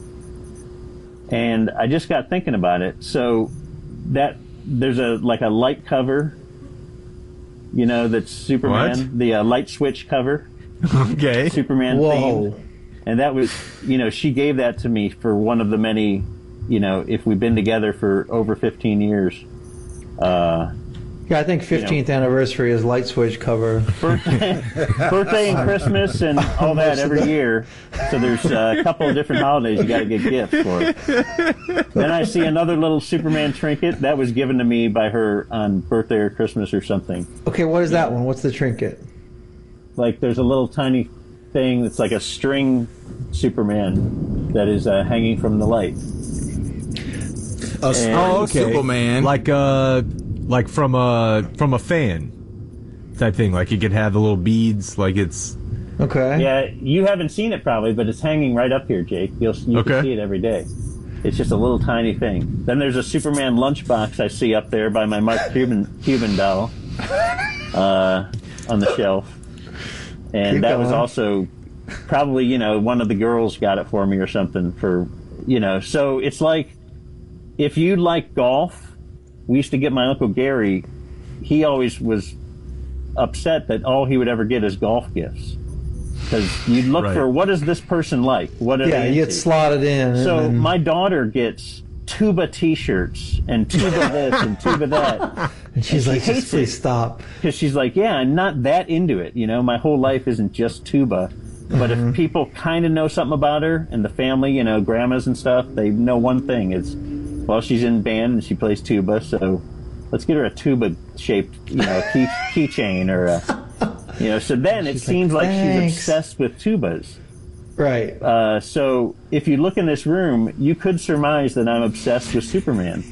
And I just got thinking about it. So that there's a light cover You know, that's Superman, What? the light switch cover. Okay. Superman Whoa. theme. And that was, she gave that to me for one of the many, if we've been together for over 15 years. Yeah, I think 15th anniversary is light switch cover. Birthday and Christmas and all that every year. So there's a couple of different holidays you got to get gifts for. Then I see another little Superman trinket that was given to me by her on birthday or Christmas or something. Okay, what is that one? What's the trinket? Like there's a little tiny thing that's like a string Superman that is hanging from the light. Superman. Like from a fan type thing. Like you could have the little beads. Like it's Okay. Yeah, you haven't seen it probably, but it's hanging right up here, Jake. You can see it every day. It's just a little tiny thing. Then there's a Superman lunchbox I see up there by my Mark Cuban doll on the shelf. And Keep that was going. also probably, one of the girls got it for me or something for, So it's like, if you like golf, we used to get my Uncle Gary, he always was upset that all he would ever get is golf gifts. Because you'd look Right. for, what is this person like? What are Yeah, they you get into? slotted in. So and then- my daughter gets tuba T-shirts and tuba this and tuba that. and she's and like, she just hates please it. stop. Because she's like, yeah, I'm not that into it. My whole life isn't just tuba. But if people kind of know something about her and the family, grandmas and stuff, they know one thing. It's, well, she's in band and she plays tuba, so let's get her a tuba-shaped, keychain or a, so then it She's seems like, like she's "Thanks." obsessed with tubas. Right. So if you look in this room, you could surmise that I'm obsessed with Superman.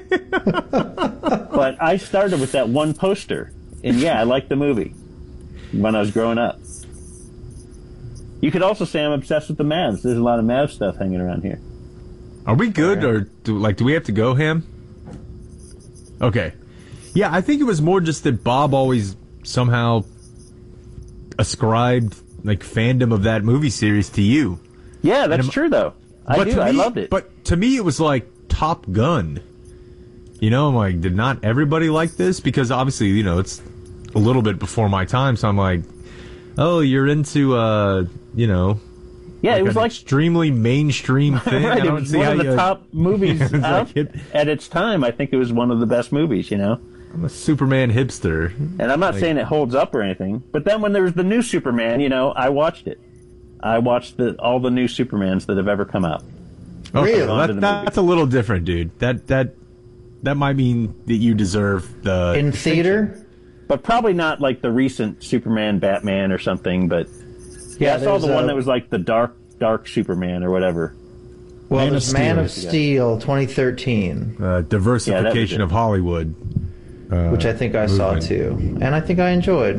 But I started with that one poster, and yeah, I liked the movie when I was growing up. You could also say I'm obsessed with the Mavs. There's a lot of Mavs stuff hanging around here. Are we good, or do we have to go, Ham? Okay. Yeah, I think it was more just that Bob always somehow ascribed fandom of that movie series to you. Yeah, that's true though. I loved it. But to me, it was like Top Gun. I'm like, did not everybody like this? Because obviously, it's a little bit before my time, so I'm like, oh, you're into, yeah, it was an like extremely mainstream thing. right, I it don't was see one how of the you, top movies It's out like at its time. I think it was one of the best movies. I'm a Superman hipster. And I'm not saying it holds up or anything, but then when there was the new Superman, I watched it. I watched all the new Supermans that have ever come out. Okay, Really? well, that's a little different, dude. That might mean that you deserve the in theater? But probably not like the recent Superman, Batman, or something. But yeah, I saw the there's one that was like the dark Superman or whatever. Well, Man there's of Man Steel. of Steel 2013, diversification it. of Hollywood. which I think I saw movement. too, and I think I enjoyed.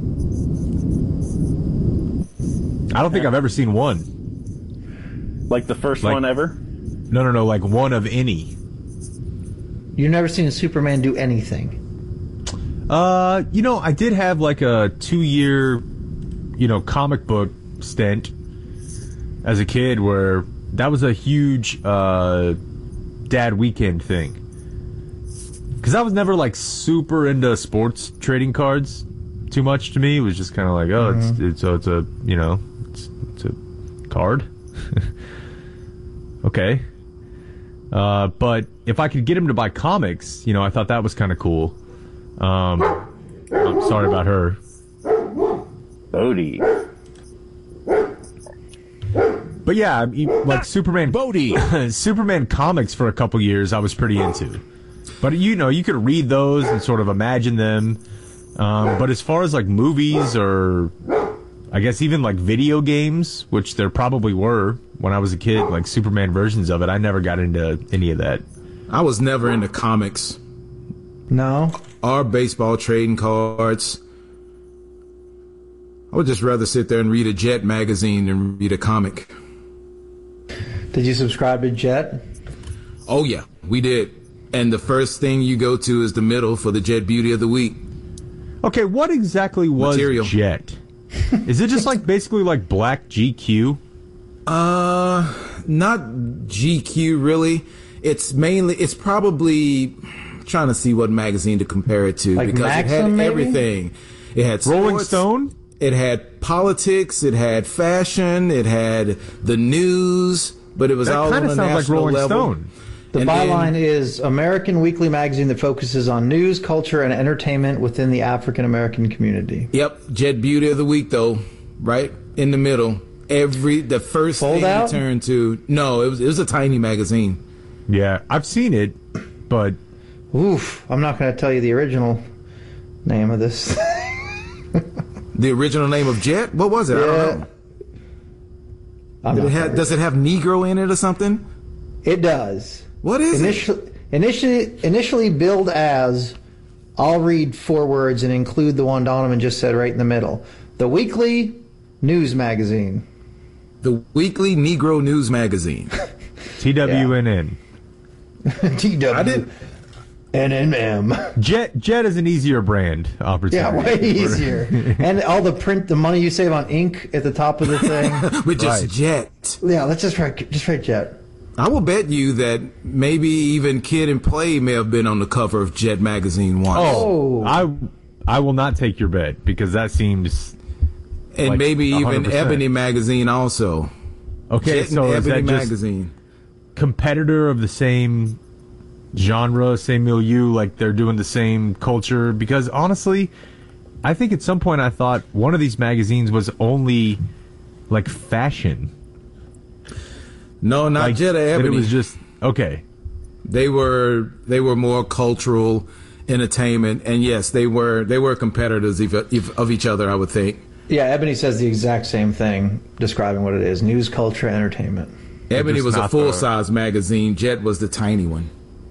I don't think I've ever seen one. Like the first Like- one ever. No, like one of any. You've never seen Superman do anything. I did have like a 2-year, comic book stint as a kid where that was a huge dad weekend thing. Because I was never like super into sports trading cards too much to me. It was just kind of like, it's a card. Okay. But if I could get him to buy comics, I thought that was kind of cool. I'm sorry about her. Bodhi. But yeah, like Superman Superman comics for a couple years I was pretty into. But you could read those and sort of imagine them. But as far as like movies or I guess even like video games, which there probably were when I was a kid, like Superman versions of it, I never got into any of that. I was never into comics No. or baseball trading cards. I would just rather sit there and read a Jet magazine than read a comic. Did you subscribe to Jet? Oh yeah, we did. And the first thing you go to is the middle for the Jet Beauty of the Week. Okay, what exactly was Material. Jet? Is it just like basically like black GQ? Not GQ really. It's probably trying to see what magazine to compare it to, Like because Maxim, it had maybe? everything. It had sports, Rolling Stone? It had politics. It had fashion. It had the news. But it was That all kind on of a sounds like national Rolling level. Stone. The And byline then- is American weekly magazine that focuses on news, culture, and entertainment within the African American community. Yep, Jet Beauty of the Week though, right in the middle. The first Fold thing out? you turn to. No, it was a tiny magazine. Yeah, I've seen it, but Oof, I'm not going to tell you the original name of this. The original name of Jet? What was it? I don't know. I'm not gonna- Does it have Negro in it or something? It does. What is it? Initially billed as, I'll read 4 words and include the one Donovan just said right in the middle. The Weekly News Magazine. The Weekly Negro News Magazine. TWNN. TW. I didn't. NNM. Jet is an easier brand opportunity. Yeah, way easier. And all the money you save on ink at the top of the thing. With just Right. Jet. Yeah, let's just write Jet. I will bet you that maybe even Kid and Play may have been on the cover of Jet magazine once. Oh, I will not take your bet because that seems and like maybe even 100%. Ebony magazine also. okay. Jet So and is Ebony that just magazine. competitor of the same genre, same milieu, like they're doing the same culture? Because honestly, I think at some point I thought one of these magazines was only like fashion. No, not Like, Jet or that Ebony. it was just okay. They were more cultural entertainment, and yes, they were competitors of each other, I would think. Yeah, Ebony says the exact same thing, describing what it is: news, culture, entertainment. Ebony just was a not full size magazine. Jet was the tiny one.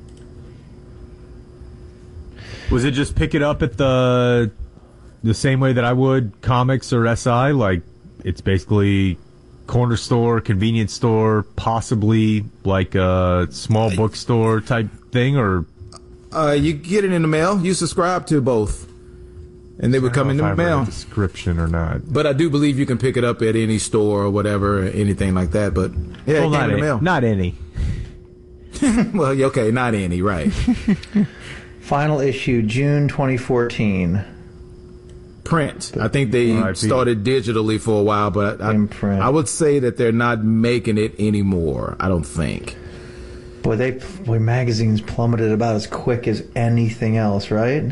Was it just pick it up at the same way that I would comics or SI? Like it's basically corner store, convenience store, possibly like a small bookstore type thing, or You get it in the mail. You subscribe to both, and they would come in if I the ever read mail. a description or not. But I do believe you can pick it up at any store or whatever, or anything like that. But yeah, Well, it came in the mail. not any. Well, okay, not any, right? Final issue, June 2014. Print. I think they RIP. started digitally for a while, but In print. I would say that they're not making it anymore. I don't think. Boy, magazines plummeted about as quick as anything else, right?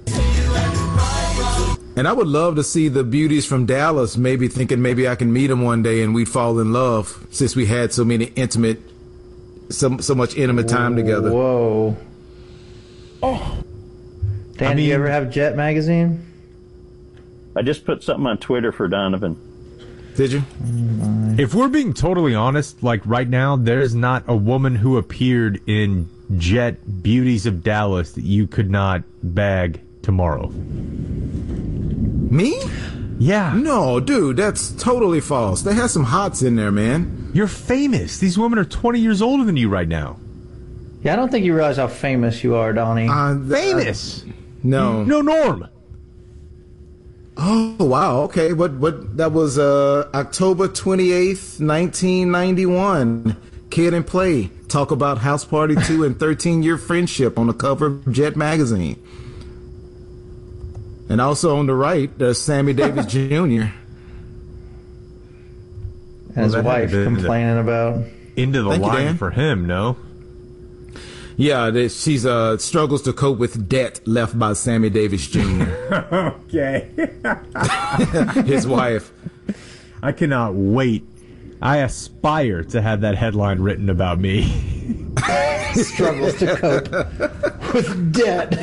And I would love to see the beauties from Dallas maybe thinking maybe I can meet them one day and we'd fall in love since we had so much intimate time together. Whoa. Dan, do you ever have Jet magazine? I just put something on Twitter for Donovan. Did you? If we're being totally honest, like right now, there's not a woman who appeared in Jet Beauties of Dallas that you could not bag tomorrow. Me? Yeah. No, dude, that's totally false. They had some hots in there, man. You're famous. These women are 20 years older than you right now. Yeah, I don't think you realize how famous you are, Donnie. Famous. No. No, Norm. Oh, wow. Okay. What that was October 28th, 1991. Kid and Play. Talk about House Party 2 and 13-year friendship on the cover of Jet magazine. And also on the right, there's Sammy Davis Jr. And his that wife had been complaining about. Into the Thank you, line Dan. for him, no? Yeah, she's struggles to cope with debt left by Sammy Davis Jr. Okay. His wife. I cannot wait. I aspire to have that headline written about me. Struggles to cope with debt.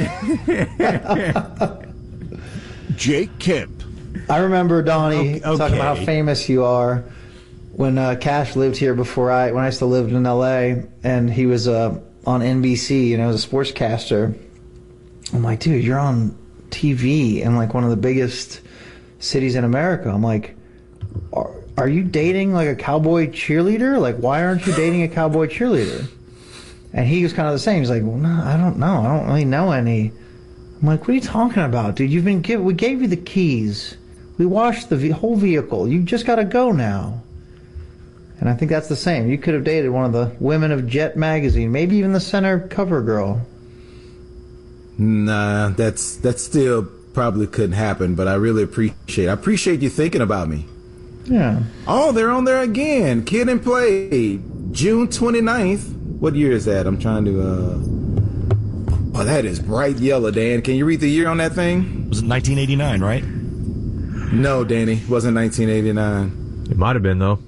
Jake Kemp. I remember Donnie Okay. talking about how famous you are when Cash lived here when I still lived in LA, and he was on NBC, as a sportscaster. I'm like, dude, you're on TV in like one of the biggest cities in America. I'm like, are you dating like a cowboy cheerleader? Like, why aren't you dating a cowboy cheerleader? And he was kind of the same. He's like, well, no, I don't know. I don't really know any. I'm like, what are you talking about, dude? We gave you the keys. We washed the whole vehicle. You just got to go now. And I think that's the same. You could have dated one of the women of Jet magazine, maybe even the center cover girl. Nah, that still probably couldn't happen, but I really appreciate you thinking about me. Yeah. Oh, they're on there again. Kid and Play, June 29th. What year is that? I'm trying to, oh, that is bright yellow, Dan. Can you read the year on that thing? Was it 1989, right? No, Danny. It wasn't 1989. It might have been, though.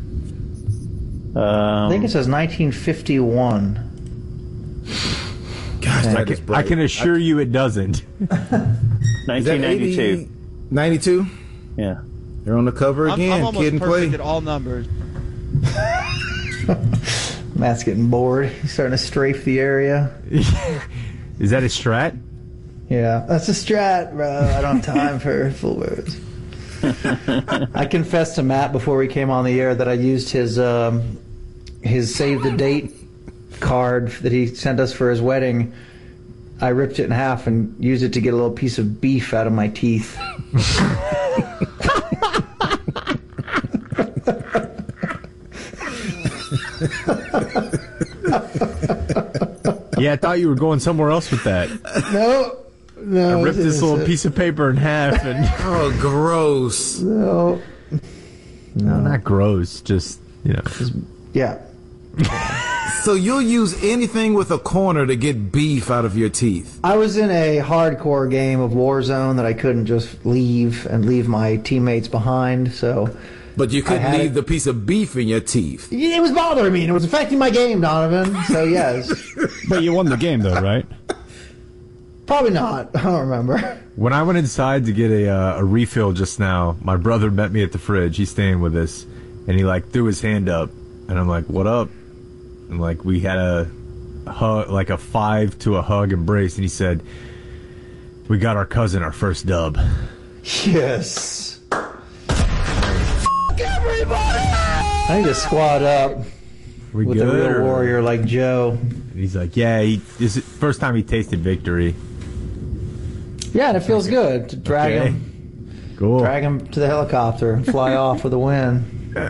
I think it says 1951. Gosh, that is bright. I can assure you it doesn't. 1992. 92? Yeah. They're on the cover again. I'm almost Kid and perfect Play. at all numbers. Matt's getting bored. He's starting to strafe the area. Is that a strat? Yeah, that's a strat, bro. I don't have time for full words. I confessed to Matt before we came on the air that I used his save the date card that he sent us for his wedding. I ripped it in half and used it to get a little piece of beef out of my teeth. Yeah, I thought you were going somewhere else with that. No. I ripped this little piece of paper in half and... Oh, gross. No, not gross, just, yeah. So you'll use anything with a corner to get beef out of your teeth? I was in a hardcore game of Warzone that I couldn't just leave my teammates behind, so... But you couldn't leave the piece of beef in your teeth. It was bothering me, and it was affecting my game, Donovan, so yes. But you won the game, though, right? Probably not. I don't remember. When I went inside to get a refill just now, my brother met me at the fridge. He's staying with us, and he threw his hand up, and I'm like, "What up?" And we had a hug, like a 5 to a hug embrace, and he said, "We got our cousin our first dub." Yes. Everybody! I need to squad up with a real warrior like Joe. And he's like, "Yeah, this is the first time he tasted victory." Yeah, and it feels good to drag him to the helicopter and fly off with a win.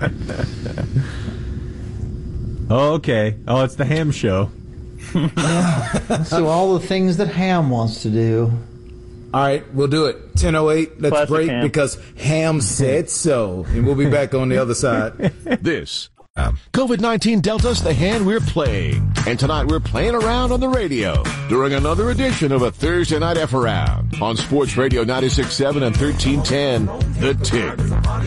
Oh, okay. Oh, it's the Ham show. Let's do all the things that Ham wants to do. All right, we'll do it. 10:08. Let's Classic break Ham. because Ham said so, and we'll be back on the other side. This COVID-19 dealt us the hand we're playing. And tonight we're playing around on the radio during another edition of a Thursday Night F Around on Sports Radio 96.7 and 1310, The Tick.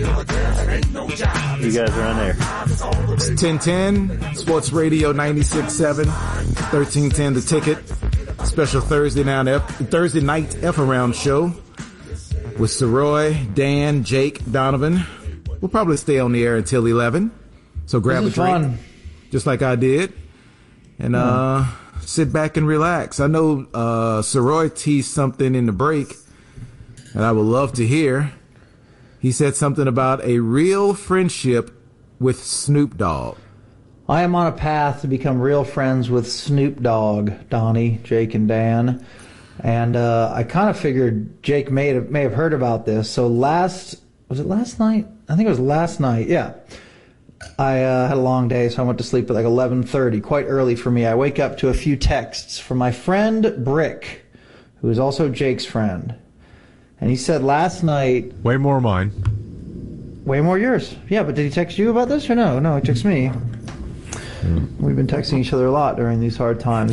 You guys are on there. It's 1010, Sports Radio 96.7, 1310, The Ticket. Special Thursday night F Around show with Saroy, Dan, Jake, Donovan. We'll probably stay on the air until 11. So grab a drink, just like I did, and sit back and relax. I know Saroy teased something in the break that I would love to hear. He said something about a real friendship with Snoop Dogg. I am on a path to become real friends with Snoop Dogg, Donnie, Jake, and Dan. And I kind of figured Jake may have heard about this. So was it last night? I think it was last night, yeah. I had a long day, so I went to sleep at 11:30, quite early for me. I wake up to a few texts from my friend Brick, who is also Jake's friend. And he said last night... Way more mine. Way more yours. Yeah, but did he text you about this or no? No, he texted me. We've been texting each other a lot during these hard times.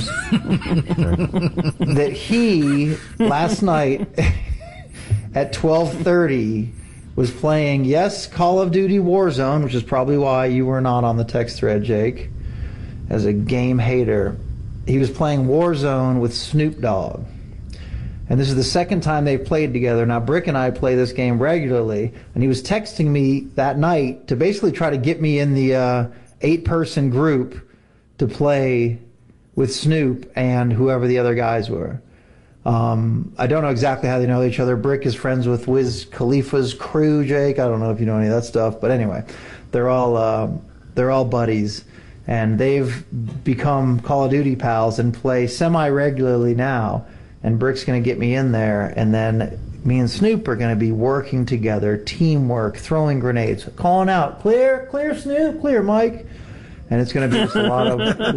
That he, last night at 12:30... was playing, yes, Call of Duty Warzone, which is probably why you were not on the text thread, Jake, as a game hater. He was playing Warzone with Snoop Dogg. And this is the second time they've played together. Now, Brick and I play this game regularly, and he was texting me that night to basically try to get me in the 8-person group to play with Snoop and whoever the other guys were. I don't know exactly how they know each other. Brick is friends with Wiz Khalifa's crew, Jake. I don't know if you know any of that stuff, but anyway, they're all buddies, and they've become Call of Duty pals and play semi-regularly now. And Brick's going to get me in there, and then me and Snoop are going to be working together, teamwork, throwing grenades, calling out, clear, Snoop, clear, Mike. And it's going to be just a lot of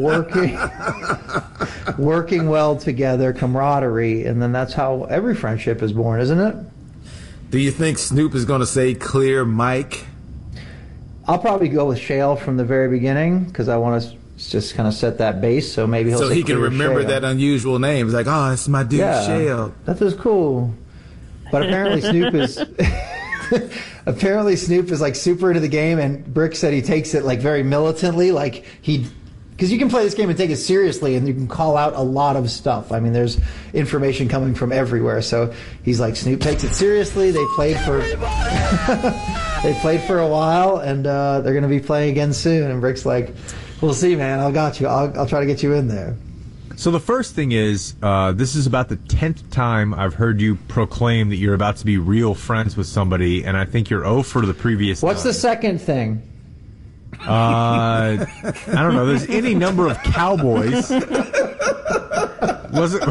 working well together, camaraderie, and then that's how every friendship is born, isn't it? Do you think Snoop is going to say clear Mike? I'll probably go with Shale from the very beginning because I want to just kind of set that base. So maybe he'll so say he can Clear remember Shale. that unusual name. It's like, oh, it's my dude Shale. That is cool. But apparently Snoop is like super into the game, and Brick said he takes it like very militantly, like because you can play this game and take it seriously, and you can call out a lot of stuff. I mean, there's information coming from everywhere. So he's like, Snoop takes it seriously. They played for a while, and they're going to be playing again soon. And Brick's like, we'll see, man. I got you. I'll try to get you in there. So the first thing is, this is about the 10th time I've heard you proclaim that you're about to be real friends with somebody, and I think you're 0 for the previous What's time. the second thing? I don't know. There's any number of cowboys. Was it?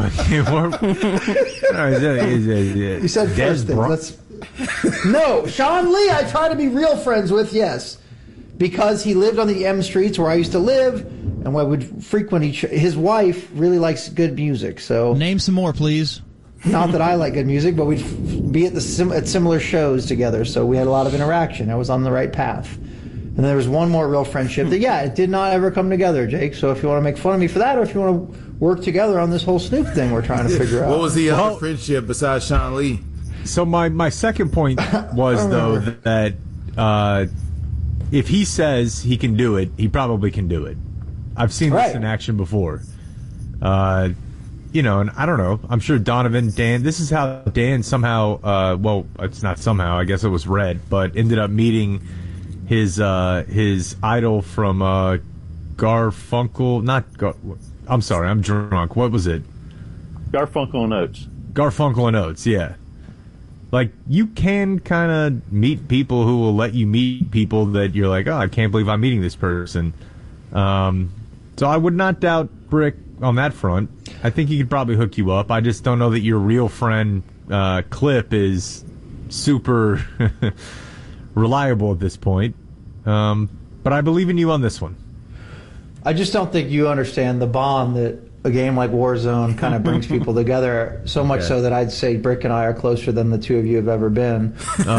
You said first thing. No, Sean Lee. I try to be real friends with. Yes, because he lived on the M streets where I used to live, and we would frequent his wife really likes good music. So name some more, please. Not that I like good music, but we'd be at similar shows together, so we had a lot of interaction. I was on the right path. And there was one more real friendship that, it did not ever come together, Jake. So if you want to make fun of me for that, or if you want to work together on this whole Snoop thing we're trying to figure out. What was the other friendship besides Sean Lee? So my second point was, though, that if he says he can do it, he probably can do it. I've seen this in action before. And I don't know. I'm sure Dan, this is how Dan somehow, well, it's not somehow, I guess it was Red, but ended up meeting his idol from Garfunkel, I'm sorry, I'm drunk. What was it? Garfunkel and Oates. Garfunkel and Oates, yeah. Like, you can kind of meet people who will let you meet people that you're like, oh, I can't believe I'm meeting this person. So I would not doubt Brick on that front. I think he could probably hook you up. I just don't know that your real friend Clip is super reliable at this point. But I believe in you on this one. I just don't think you understand the bond that a game like Warzone kind of brings people together, so much so that I'd say Brick and I are closer than the two of you have ever been.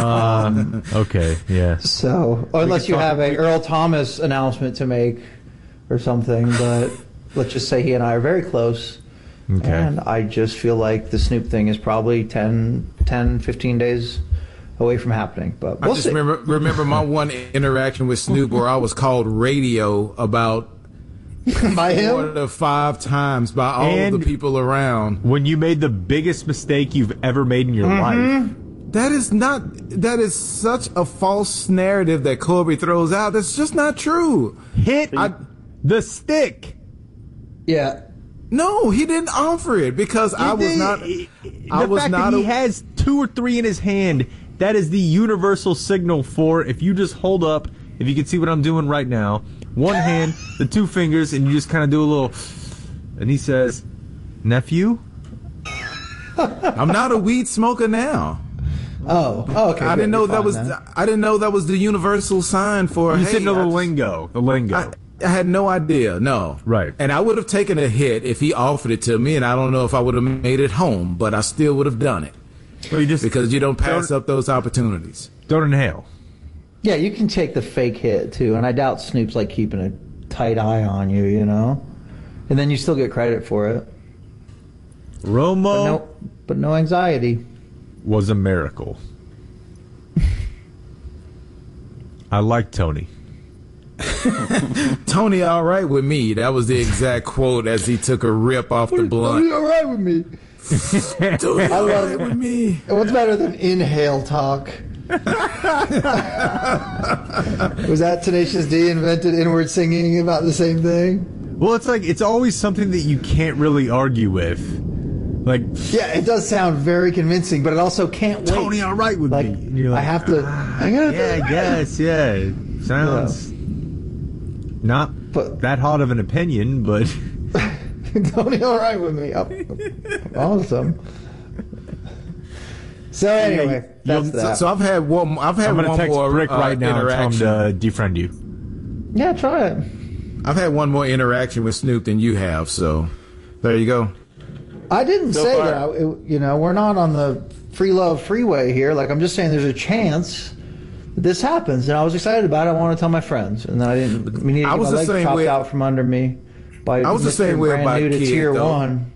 Okay, yeah. So, unless you have a Earl Thomas announcement to make or something, but let's just say he and I are very close. Okay. And I just feel like the Snoop thing is probably 10, 15 days away from happening. But we'll see. remember my one interaction with Snoop where I was called radio about by him 4 to 5 times by all of the people around. When you made the biggest mistake you've ever made in your life. That is such a false narrative that Corby throws out. That's just not true. Hit the stick. Yeah. No, he didn't offer it because I was not. The fact that he has 2 or 3 in his hand, that is the universal signal for if you just hold up, if you can see what I'm doing right now, one hand, the 2 fingers, and you just kind of do a little, and he says, nephew? I'm not a weed smoker now. Oh, okay. I didn't know that was. I didn't know that was the universal sign for. You didn't know the lingo. The lingo. I had no idea. No. Right. And I would have taken a hit if he offered it to me, and I don't know if I would have made it home, but I still would have done it. Well, because you don't pass up those opportunities. Don't inhale. Yeah, you can take the fake hit too, and I doubt Snoop's like keeping a tight eye on you, you know, and then you still get credit for it. Romo, but no anxiety. Was a miracle. I like Tony. Tony, all right with me. That was the exact quote as he took a rip off the blunt. Tony, all right with me. Tony, all right with me. What's better than inhale talk? Was that Tenacious D invented inward singing about the same thing? Well, it's like it's always something that you can't really argue with. Like, yeah, it does sound very convincing, but it also can't wait. Tony, all right with me. And you're like, I have to. I guess. Yeah, sounds not that hot of an opinion, but Tony, all right with me. Awesome. So anyway, that's that. So I've had one. I'm going to text more Rick right now and tell him to defriend you. Yeah, try it. I've had one more interaction with Snoop than you have, so there you go. I didn't say that. We're not on the free love freeway here. Like, I'm just saying there's a chance that this happens, and I was excited about it. I want to tell my friends, and then I didn't. We needed to get my leg chopped out from under me. I was the same way about Kid, Tier 1.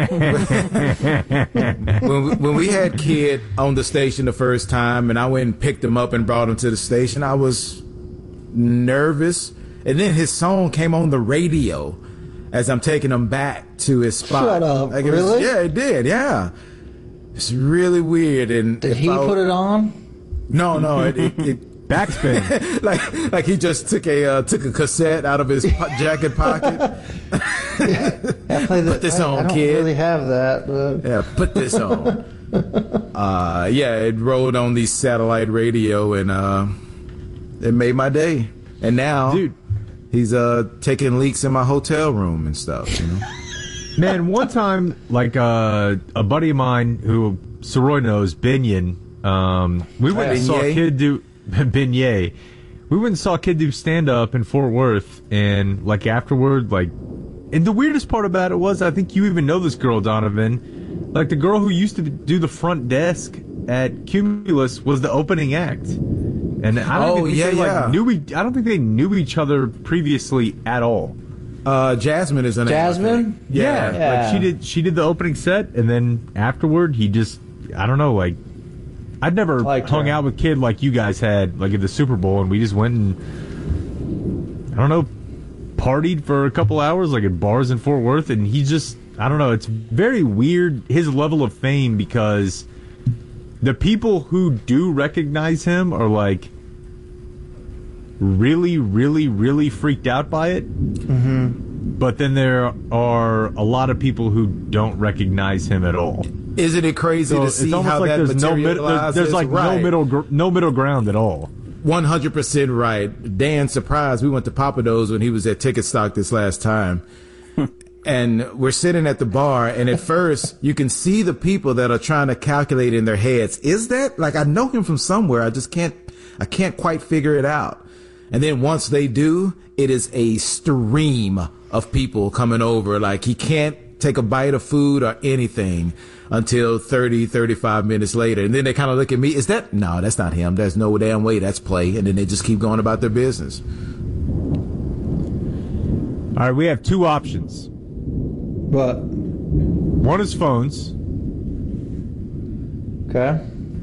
when we had Kid on the station the first time, and I went and picked him up and brought him to the station, I was nervous. And then his song came on the radio as I'm taking him back to his spot. Shut up. Like, really? It did, yeah. It's really weird. And did he put it on? No, it backspin. like he just took a cassette out of his jacket pocket. Put this on, I don't kid. Really have that. But... Yeah, put this on. It rolled on the satellite radio, and it made my day. And now, dude, he's taking leaks in my hotel room and stuff. You know? Man, one time, like a buddy of mine who Soroy knows, Binion. We went and saw Kid do Beignet. We went and saw Kid do stand up in Fort Worth, and like afterward, and the weirdest part about it was, I think you even know this girl, Donovan. Like the girl who used to do the front desk at Cumulus was the opening act, and I don't I don't think they knew each other previously at all. Jasmine is an Jasmine. Yeah. Like she did the opening set, and then afterward, he just, I don't know, like. I'd never hung out with Kid like you guys had, like at the Super Bowl, and we just went and, I don't know, partied for a couple hours, like at bars in Fort Worth, and he just, I don't know, it's very weird, his level of fame, because the people who do recognize him are, like, really, really, really freaked out by it. Mm-hmm. But then there are a lot of people who don't recognize him at all. Isn't it crazy to see how like that materializes? There's like right. no middle ground at all. 100% right. Dan, surprised. We went to Papados when he was at Ticket Stock this last time. And we're sitting at the bar, and at first you can see the people that are trying to calculate in their heads. Is that, like, I know him from somewhere. I can't quite figure it out. And then once they do, it is a stream of people coming over. Like, he can't take a bite of food or anything until 30, 35 minutes later. And then they kind of look at me. No, that's not him. There's no damn way that's play. And then they just keep going about their business. All right, we have two options. What? One is phones. Okay.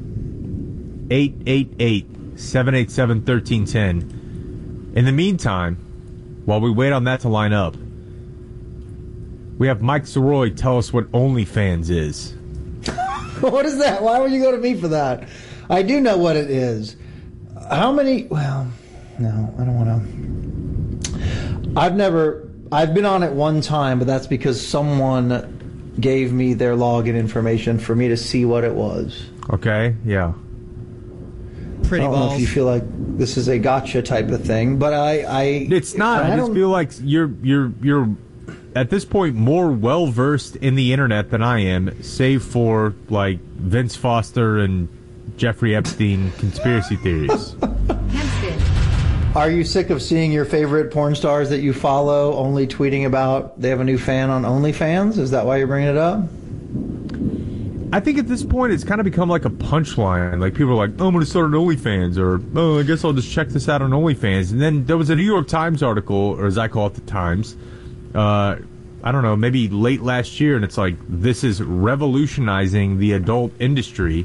888-787-1310. In the meantime, while we wait on that to line up, we have Mike Soroy tell us what OnlyFans is. What is that? Why would you go to me for that? I do know what it is. How many? Well, no, I don't want to. I've been on it one time, but that's because someone gave me their login information for me to see what it was. Okay, yeah. Pretty I don't know if you feel like this is a gotcha type of thing, but it's not. I just feel like you're at this point more well versed in the internet than I am, save for like Vince Foster and Jeffrey Epstein conspiracy theories. Are you sick of seeing your favorite porn stars that you follow only tweeting about they have a new fan on OnlyFans? Is that why you're bringing it up? I think at this point it's kind of become like a punchline. Like people are like, oh, I'm going to start an OnlyFans, or oh, I guess I'll just check this out on OnlyFans. And then there was a New York Times article, or as I call it, the Times. I don't know, maybe late last year, and it's like, this is revolutionizing the adult industry.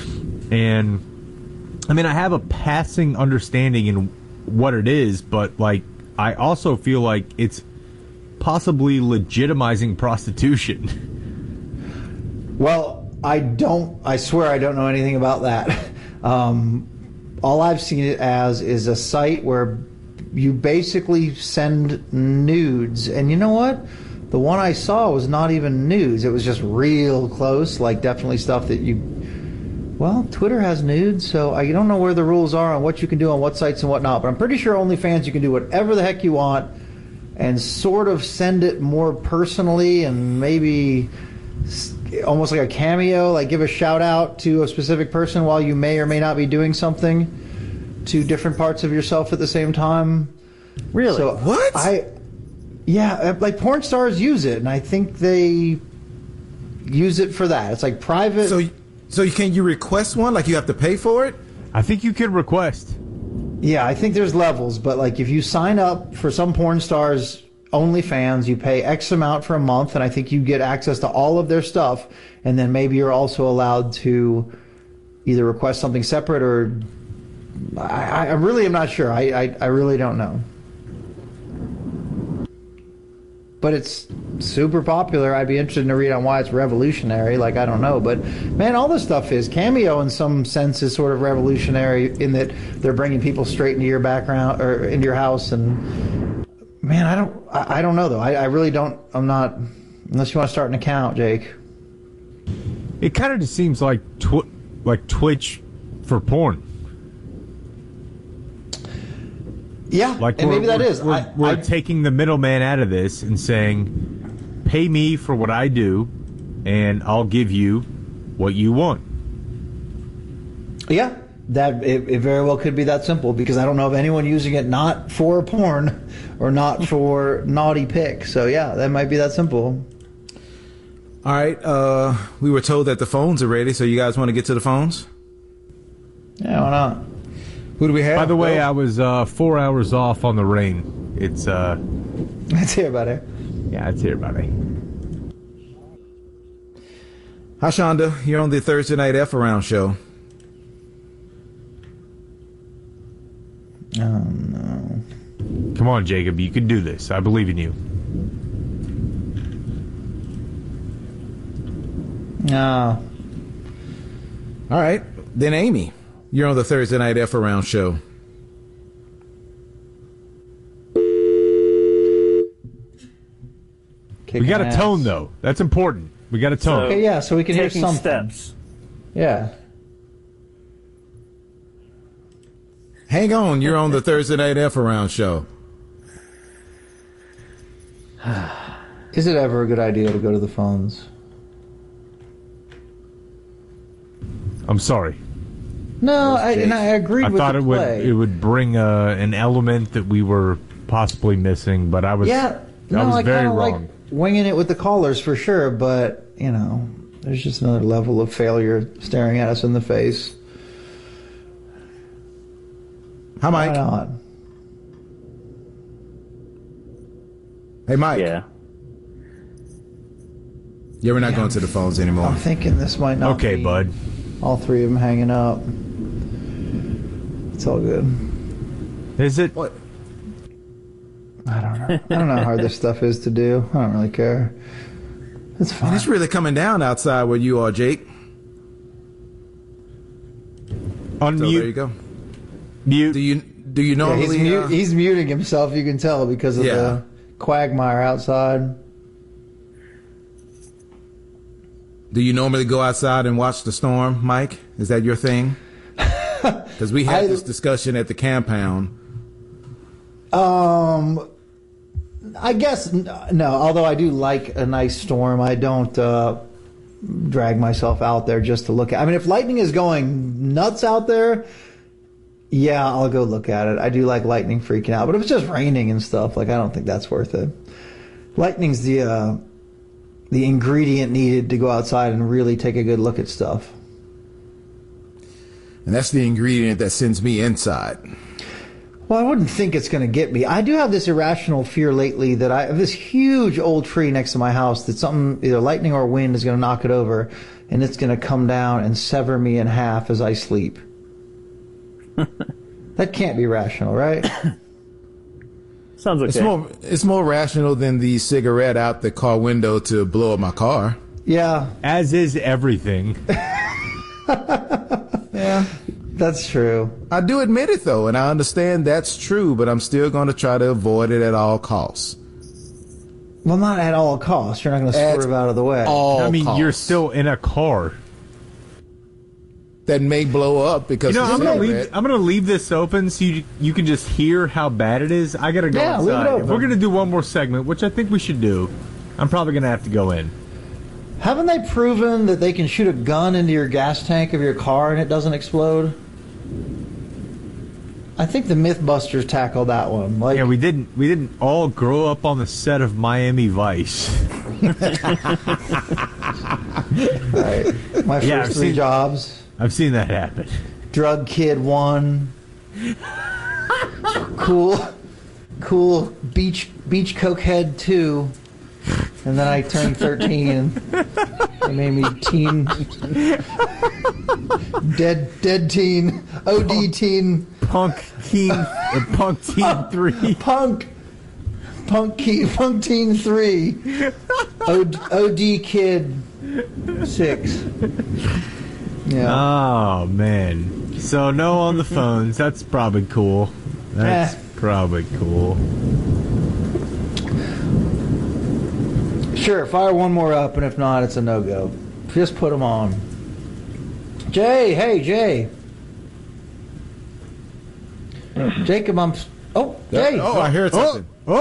And I mean, I have a passing understanding in what it is, but like, I also feel like it's possibly legitimizing prostitution. Well, I swear I don't know anything about that. All I've seen it as is a site where you basically send nudes, and you know what? The one I saw was not even nudes. It was just real close, like definitely stuff that you... Well, Twitter has nudes, so I don't know where the rules are on what you can do on what sites and whatnot, but I'm pretty sure OnlyFans you can do whatever the heck you want and sort of send it more personally and maybe almost like a cameo, like give a shout out to a specific person while you may or may not be doing something to different parts of yourself at the same time. Really? So what? Yeah, like porn stars use it, and I think they use it for that. It's like private. So can you request one? Like you have to pay for it? I think you could request. Yeah, I think there's levels, but like if you sign up for some porn stars OnlyFans, you pay X amount for a month, and I think you get access to all of their stuff, and then maybe you're also allowed to either request something separate or I really am not sure. I really don't know. But it's super popular. I'd be interested to read on why it's revolutionary. Like, I don't know. But, man, all this stuff is. Cameo, in some sense, is sort of revolutionary in that they're bringing people straight into your background or into your house. And, man, I don't know, though. I really don't. I'm not. Unless you want to start an account, Jake. It kind of just seems like Twitch for porn. Yeah, like and maybe that is. We're taking the middleman out of this and saying, pay me for what I do, and I'll give you what you want. Yeah, that it very well could be that simple, because I don't know of anyone using it not for porn or not for naughty pics. So, yeah, that might be that simple. All right. We were told that the phones are ready, so you guys want to get to the phones? Yeah, why not? Who do we have? By the way, I was 4 hours off on the rain. It's Let's hear about it. Yeah, let's hear about it. Hi, Shonda. You're on the Thursday Night F Around show. Oh, no. Come on, Jacob. You can do this. I believe in you. No. All right. Then Amy. You're on the Thursday Night F Around show. We got a tone, though. That's important. We got a tone. Okay, yeah, so we can hear something. Steps. Yeah. Hang on. You're on the Thursday Night F Around show. Is it ever a good idea to go to the phones? I'm sorry. No, I agreed I with thought the play. it would bring an element that we were possibly missing, but I was Yeah, no, I was very kinda wrong. like winging it with the callers for sure, but you know, there's just another level of failure staring at us in the face. Hi, Mike. Why not? Hey, Mike. Yeah. Yeah, we're not going to the phones anymore. I'm thinking this might not Okay, be bud. all three of them hanging up. It's all good. Is it? What? I don't know. I don't know how hard this stuff is to do. I don't really care. It's fine. And it's really coming down outside where you are, Jake. Unmute. So there you go. Mute. Do you Yeah, normally? he's muting himself. You can tell because of the quagmire outside. Do you normally go outside and watch the storm, Mike? Is that your thing? Because we had this discussion at the compound. I guess no. Although I do like a nice storm, I don't drag myself out there just to look at. I mean, if lightning is going nuts out there, yeah, I'll go look at it. I do like lightning freaking out, but if it's just raining and stuff, like I don't think that's worth it. Lightning's the ingredient needed to go outside and really take a good look at stuff. And that's the ingredient that sends me inside. Well, I wouldn't think it's going to get me. I do have this irrational fear lately that I have this huge old tree next to my house that something, either lightning or wind, is going to knock it over, and it's going to come down and sever me in half as I sleep. That can't be rational, right? Sounds okay. It's more rational than the cigarette out the car window to blow up my car. Yeah. As is everything. Yeah, that's true. I do admit it, though, and I understand that's true, but I'm still going to try to avoid it at all costs. Well, not at all costs. You're not going to swerve out of the way. I mean, you're still in a car. That may blow up because I'm gonna leave this open so you can just hear how bad it is. I gotta go Yeah, leave it inside. open. If we're gonna do one more segment, which I think we should do, I'm probably gonna have to go in. Haven't they proven that they can shoot a gun into your gas tank of your car and it doesn't explode? I think the Mythbusters tackled that one. Like, Yeah, we didn't all grow up on the set of Miami Vice. right. My first three jobs. I've seen that happen. Drug Kid 1. Cool beach cokehead 2. And then I turned 13 and they made me teen. Dead teen. OD teen. Punk teen 3. Punk teen 3. OD kid 6. Yeah. Oh man. So no on the phones. That's probably cool. That's probably cool. Sure, fire one more up, and if not, it's a no-go. Just put them on. Jay, hey, Jay. Jacob, I'm... Oh, Jay. Oh, I heard something.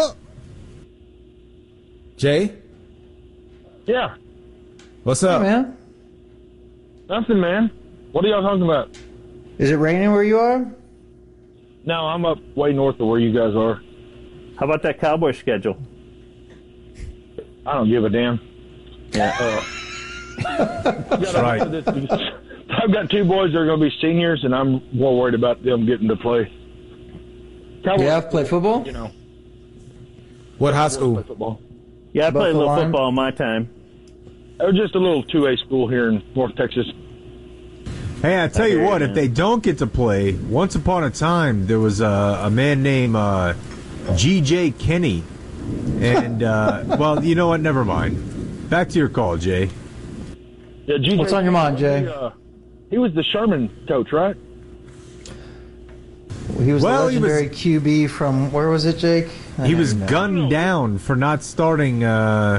Jay? Yeah. What's up? Hey, man. Nothing, man. What are y'all talking about? Is it raining where you are? No, I'm up way north of where you guys are. How about that Cowboy schedule? I don't give a damn. That's right. I've got 2 boys that are going to be seniors, and I'm more worried about them getting to play. Cowboys, Yeah, I've played football? You know. What high school? Football. Yeah, I played a little Buffalo football in my time. It was just a little 2A school here in North Texas. Hey, I tell you what, if they don't get to play, once upon a time there was a man named G.J. Kenny. And, well, you know what? Never mind. Back to your call, Jay. Yeah, G.J. What's on your mind, Jay? He was the Sherman coach, right? He was the legendary QB from... Where was it, Jake? He was gunned down for not starting the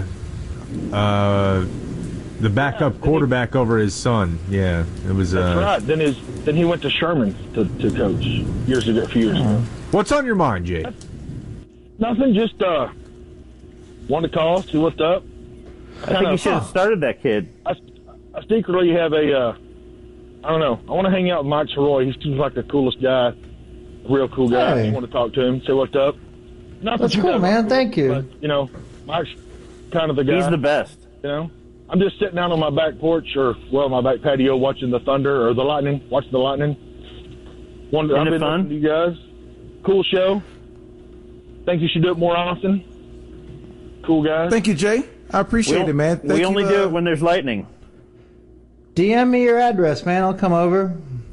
backup quarterback over his son. Yeah, it was. That's right. Then he went to Sherman to coach a few years ago. What's on your mind, Jay? Nothing. Just wanted to call, see what's up. I think you should have started that kid. I secretly have I don't know. I want to hang out with Mike Soroy. He seems like the coolest guy, real cool guy. Hey. I want to talk to him, see what's up. Nothing That's cool, man. Thank you. But, you know, Mike's kind of the guy. He's the best. You know, I'm just sitting out on my back porch my back patio watching the thunder or the lightning. Watching the lightning. Isn't I've it been fun? listening to you guys. Cool show. Think you should do it more often. Cool guys. Thank you, Jay. I appreciate it, man. We only do it when there's lightning. DM me your address, man. I'll come over.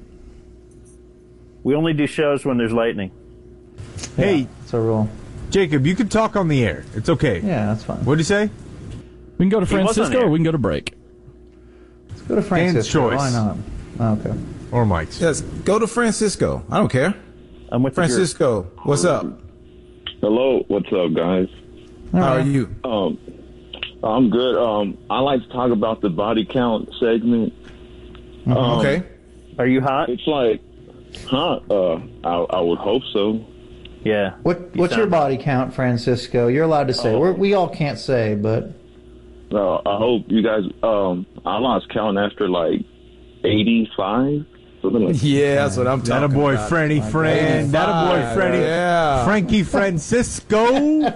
We only do shows when there's lightning. Hey, it's a rule. Jacob, you can talk on the air. It's okay. Yeah, that's fine. What'd you say? We can go to Francisco or we can go to break. Let's go to Francisco. Dan's choice. Why not? Oh, okay. Or Mike's. Yes, go to Francisco. I don't care. I'm with Francisco. What's up? Hello. What's up, guys? How are you? I'm good. I like to talk about the body count segment. Okay. Are you hot? It's like, I would hope so. Yeah. What's your body count, Francisco? You're allowed to say. We all can't say, but. I hope you guys. I lost count after like 85. Like yeah, that's what I'm talking about. That a boy, Franny Fran. That a boy, Franny. Yeah. Frankie Francisco.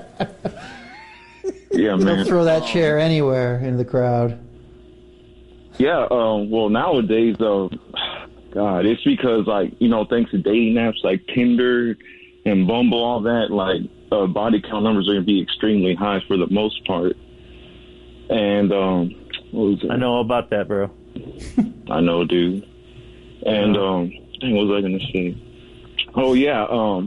Yeah, man. They'll throw that chair anywhere in the crowd. Yeah. Well, nowadays, God, it's because thanks to dating apps like Tinder and Bumble, all that, body count numbers are going to be extremely high for the most part. And what was it? I know all about that, bro. I know, dude. And what was I going to say? Oh yeah.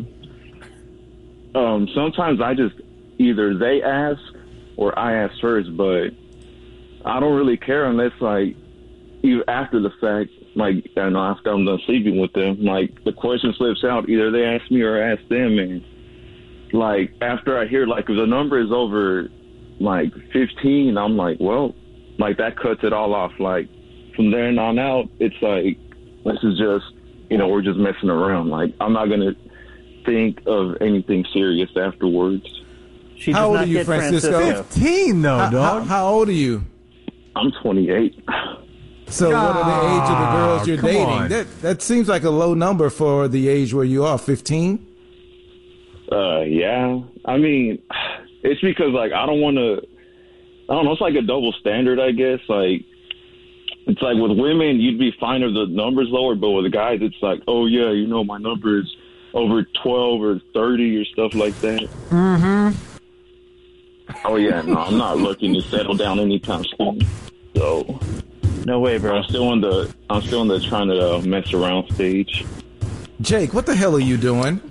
Sometimes I just either they ask or I ask first, but I don't really care unless even after the fact, after I'm done sleeping with them, the question slips out. Either they ask me or I ask them, and after I hear if the number is over 15, I'm well, that cuts it all off. From there on out, it's this is just we're just messing around. I'm not gonna think of anything serious afterwards. How old are you, Francisco? 15 though, dog. How old are you? I'm 28. So what are the age of the girls you're dating? On. That seems like a low number for the age where you are, 15? Yeah. I mean, it's because, like, I don't want to, I don't know, it's like a double standard, I guess. Like, it's like with women, you'd be fine if the number's lower, but with guys, it's like, oh, yeah, you know, my number is over 12 or 30 or stuff like that. Mm-hmm. Oh, yeah, no, I'm not looking to settle down anytime soon. So... No way, bro. I'm still in the trying to mess around stage. Jake, what the hell are you doing?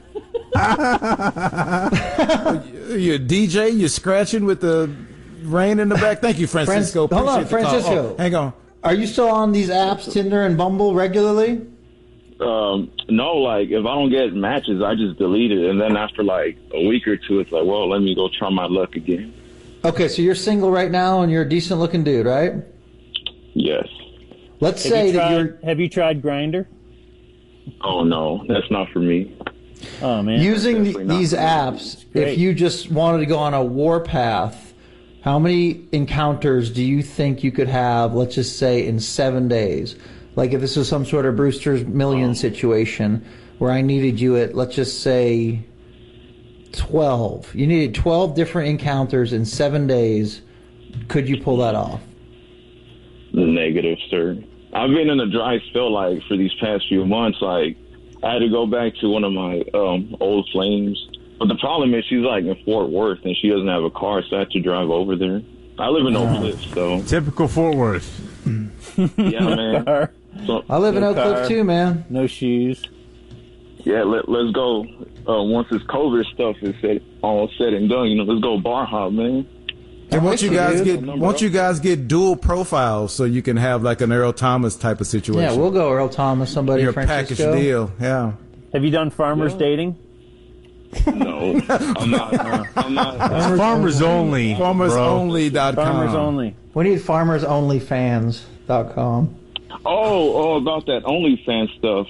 You a DJ? You scratching with the rain in the back? Thank you, Francisco. Hold on, Francisco. Oh, hang on. Are you still on these apps, Tinder and Bumble, regularly? No, like, if I don't get matches, I just delete it. And then after, like, a week or two, it's like, well, let me go try my luck again. Okay, so you're single right now and you're a decent-looking dude, right? Yes. Let's say that you're... Have you tried Grindr? Oh, no. That's not for me. Oh, man. Using these apps, if you just wanted to go on a warpath, how many encounters do you think you could have, let's just say, in 7 days? Like if this was some sort of Brewster's Million situation where I needed you at, let's just say, 12. You needed 12 different encounters in 7 days. Could you pull that off? Negative, sir. I've been in a dry spell, like, for these past few months. Like, I had to go back to one of my old flames. But the problem is she's, like, in Fort Worth, and she doesn't have a car, so I had to drive over there. I live in Oak Cliff, so... Typical Fort Worth. Yeah, man. So, I live in Oak Cliff, too, man. No shoes. Yeah, let's go. Once this COVID stuff is all said and done, you know, let's go bar hop, man. And once you guys get dual profiles, so you can have like an Earl Thomas type of situation. Yeah, we'll go Earl Thomas, somebody. Your Francisco. package deal, yeah. Have you done farmers dating? No, I'm not. Farmers only. FarmersOnly.com. Farmers only. We need farmersonlyfans.com. Oh, about that OnlyFans stuff.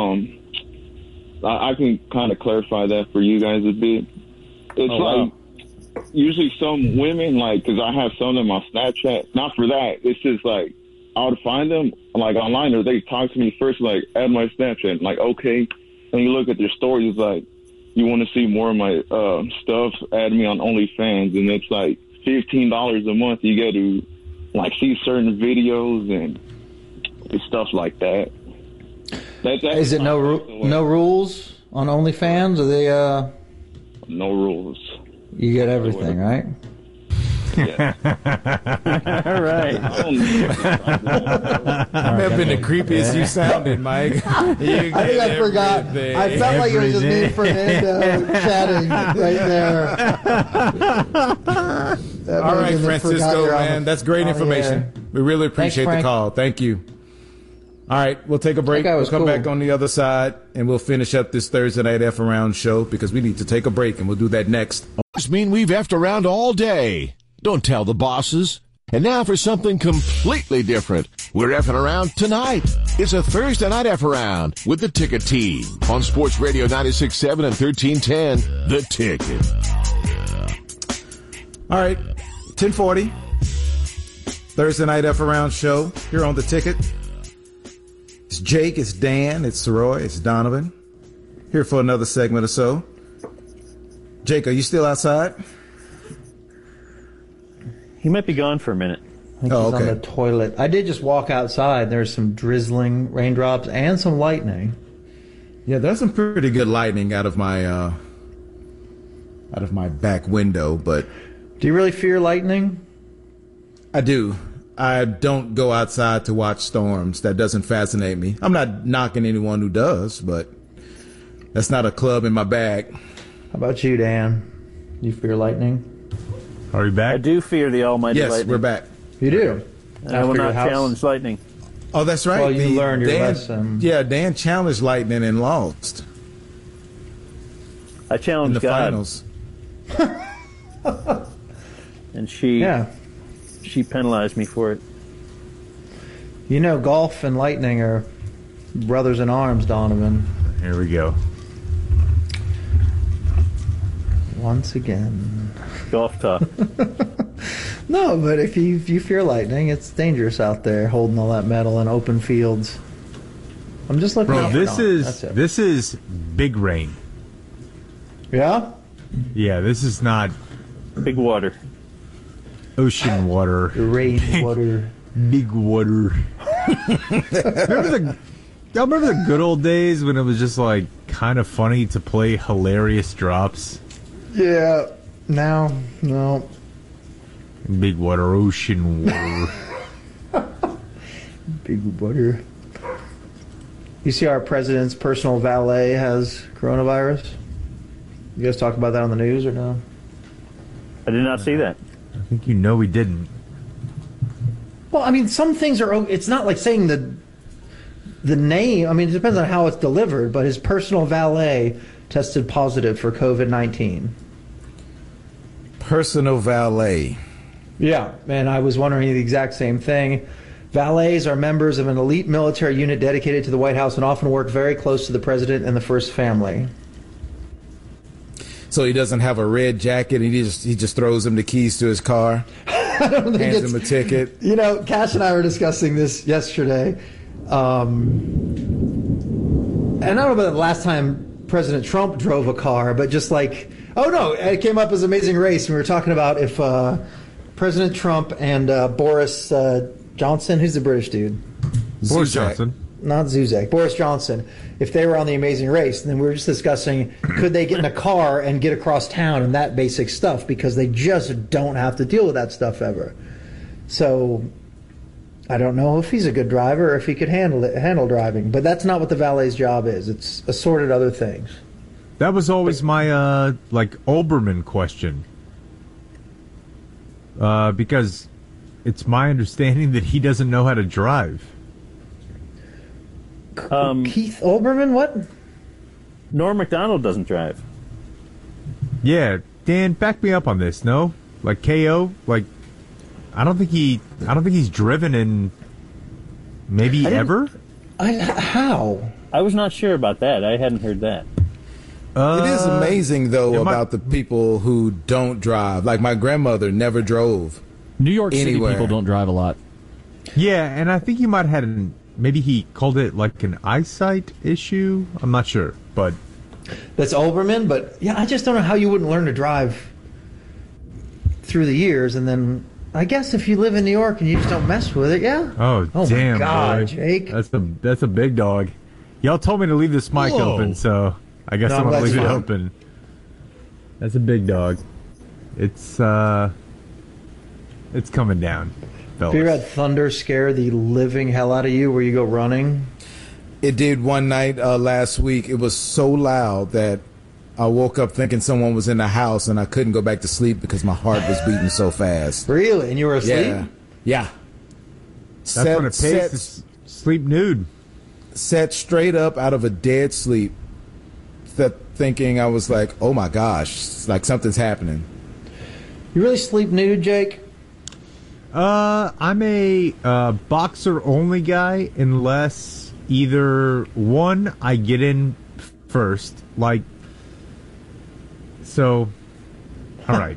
I can kind of clarify that for you guys a bit. It's usually some women, like, because I have some in my Snapchat. Not for that. It's just like I would find them like online, or they talk to me first, like, add my Snapchat. Like, okay, and you look at their stories, it's like, you want to see more of my stuff? Add me on OnlyFans, and it's like $15 a month. You get to like see certain videos and stuff like that. Is it no rules on OnlyFans? Are they no rules? You get everything, right? Yeah. All right. That may have been the creepiest you sounded, Mike. I think I forgot. I felt like it was just me and Fernando chatting right there. All right, Francisco, man. That's great information. We really appreciate the call. Thank you. All right, we'll take a break. We'll come back on the other side, and we'll finish up this Thursday Night F Around show because we need to take a break, and we'll do that next. Does mean we've effed around all day. Don't tell the bosses. And now for something completely different. We're effing around tonight. It's a Thursday Night F Around with the Ticket Team on Sports Radio 96.7 and 1310. The Ticket. All right, 10:40. Thursday Night F Around show here on the Ticket. It's Jake, it's Dan, it's Soroy, it's Donovan. Here for another segment or so. Jake, are you still outside? He might be gone for a minute. I think he's on the toilet. I did just walk outside. There's some drizzling raindrops and some lightning. Yeah, there's some pretty good lightning out of my back window, but... Do you really fear lightning? I do. I don't go outside to watch storms. That doesn't fascinate me. I'm not knocking anyone who does, but that's not a club in my bag. How about you, Dan? You fear lightning? Are we back? I do fear the almighty lightning. Yes, we're back. You do? I will not challenge lightning. Oh, that's right. Well, you learned your lesson. Yeah, Dan challenged lightning and lost. I challenged God. In the finals. And she penalized me for it. You know, golf and lightning are brothers in arms, Donovan. Here we go. Once again. Golf talk. No, but if you fear lightning, it's dangerous out there holding all that metal in open fields. I'm just looking. Bro, this is big rain. Yeah? Yeah, this is not big water. Ocean water. Rain water. Big water. Remember the good old days when it was just like kind of funny to play hilarious drops? Yeah. No. Big water, ocean water. Big water. You see our president's personal valet has coronavirus? You guys talk about that on the news or no? I did not see that. I think you know we didn't. Well, I mean, some things are... It's not like saying the name. I mean, it depends on how it's delivered, but his personal valet tested positive for COVID-19. Personal valet. Yeah, and I was wondering the exact same thing. Valets are members of an elite military unit dedicated to the White House and often work very close to the president and the first family. So he doesn't have a red jacket and he just throws hm the keys to his car? I don't think hands him a ticket? You know, Cash and I were discussing this yesterday. And I don't know about the last time President Trump drove a car, but just like, oh no, it came up as Amazing Race. And we were talking about if President Trump and Boris Johnson, who's the British dude? Boris Johnson. Not Zuzak. Boris Johnson. If they were on the Amazing Race, and then we were just discussing, could they get in a car and get across town and that basic stuff, because they just don't have to deal with that stuff ever. So I don't know if he's a good driver or if he could handle driving, but that's not what the valet's job is. It's assorted other things. That was always my Olbermann question, because it's my understanding that he doesn't know how to drive. Keith Olbermann, what? Norm Macdonald doesn't drive. Yeah, Dan, back me up on this. No, like KO, like I don't think he's driven in maybe ever. How? I was not sure about that. I hadn't heard that. It is amazing though about the people who don't drive. Like my grandmother never drove. New York City anywhere. people don't drive a lot. Yeah, and I think he might have had maybe he called it like an eyesight issue. I'm not sure, but that's Olbermann. But yeah, I just don't know how you wouldn't learn to drive through the years, and then I guess if you live in New York and you just don't mess with it, yeah. Oh damn, my God, boy. Jake, that's a big dog. Y'all told me to leave this mic open, so I guess I'm gonna leave it open. That's a big dog. It's coming down. Have you ever had thunder scare the living hell out of you where you go running? It did one night last week. It was so loud that I woke up thinking someone was in the house and I couldn't go back to sleep because my heart was beating so fast. Really? And you were asleep? Yeah. That's when it pays to sleep nude. Sat straight up out of a dead sleep, thinking I was like, oh my gosh, like something's happening. You really sleep nude, Jake? I'm a boxer only guy unless either one I get in first, like so. All right,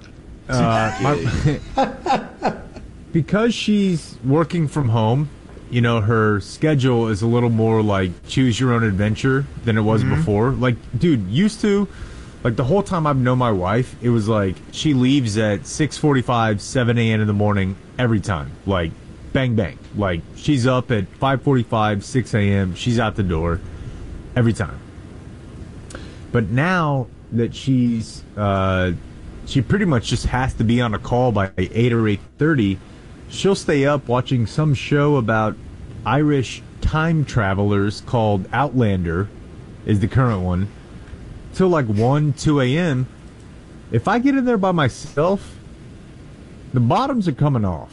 because she's working from home, you know, her schedule is a little more like choose your own adventure than it was before. Like, dude, used to. Like, the whole time I've known my wife, it was like she leaves at 6:45, 7 a.m. in the morning every time. Like, bang, bang. Like, she's up at 5:45, 6 a.m. She's out the door every time. But now that she pretty much just has to be on a call by 8 or 8:30, she'll stay up watching some show about Irish time travelers called Outlander, is the current one. Till like 1, 2 a.m. If I get in there by myself, the bottoms are coming off.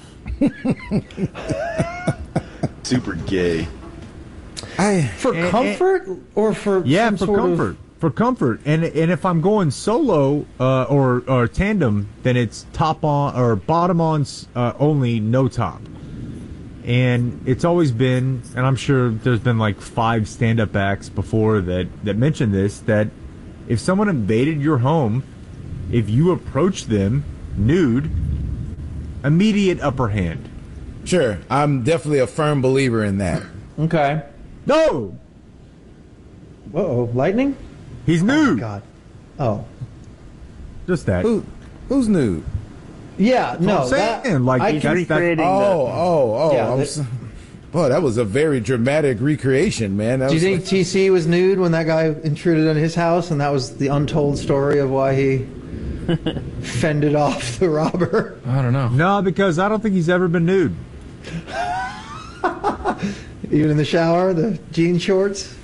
Super gay. For comfort or for comfort. For comfort. And if I'm going solo or tandem, then it's top on or bottom on only, no top. And it's always been, and I'm sure there's been like 5 stand-up acts before that mentioned this, that if someone invaded your home, if you approached them nude, immediate upper hand. Sure, I'm definitely a firm believer in that. Okay. No! Uh-oh, lightning? He's nude! Oh, my God. Oh. Just that. Who's nude? Yeah, no. I'm saying, like, he's recreating Boy, that was a very dramatic recreation, man. Do you think TC was nude when that guy intruded on his house, and that was the untold story of why he fended off the robber? I don't know. No, because I don't think he's ever been nude. Even in the shower, the jean shorts?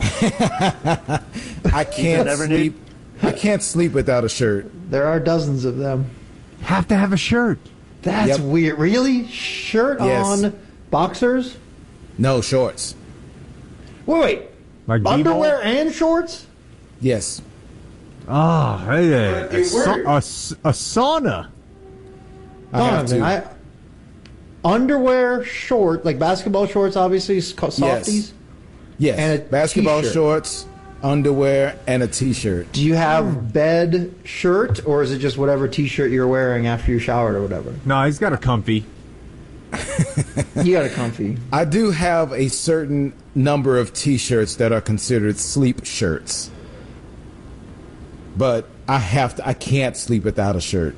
I can't sleep. I can't sleep without a shirt. There are dozens of them. Have to have a shirt. That's weird. Really? Shirt on boxers? No, shorts. Wait. Like underwear and shorts? Yes. Oh, hey, a sauna. I have to. Underwear, short, like basketball shorts, obviously, softies? Yes. And a basketball t-shirt. shorts, underwear, and a T-shirt. Do you have bed shirt, or is it just whatever T-shirt you're wearing after you showered or whatever? No, he's got a comfy. You got a comfy. I do have a certain number of T-shirts that are considered sleep shirts. But I can't sleep without a shirt.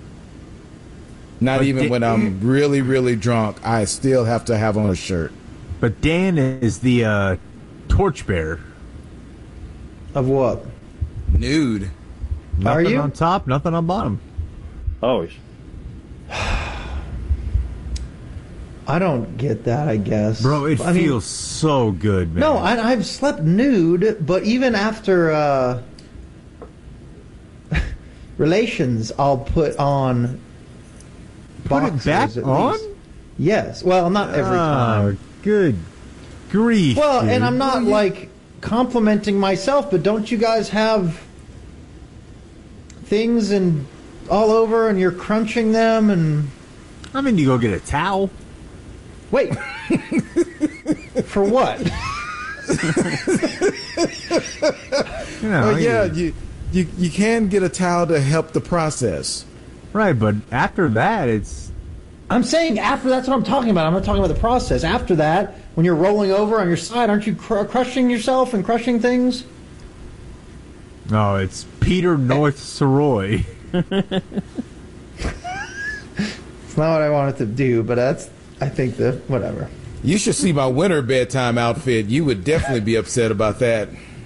Not even when I'm really, really drunk, I still have to have on a shirt. But Dan is the torchbearer. Of what? Nude. Nothing Are you? on top, nothing on bottom. Always. I don't get that, I guess. Bro, it feels so good, man. No, I've slept nude, but even after relations, I'll put on boxers. Put it back at on? least. Yes. Well, not every time. Good grief. Well, dude. and I'm not like complimenting myself, but don't you guys have things and all over, and you're crunching them and? I mean, you go get a towel. Wait. For what? You can get a towel to help the process. Right, but after that, it's... I'm saying after, that's what I'm talking about. I'm not talking about the process. After that, when you're rolling over on your side, aren't you crushing yourself and crushing things? No, it's Peter North Soroy. It's not what I wanted to do, but that's, I think, whatever. You should see my winter bedtime outfit. You would definitely be upset about that.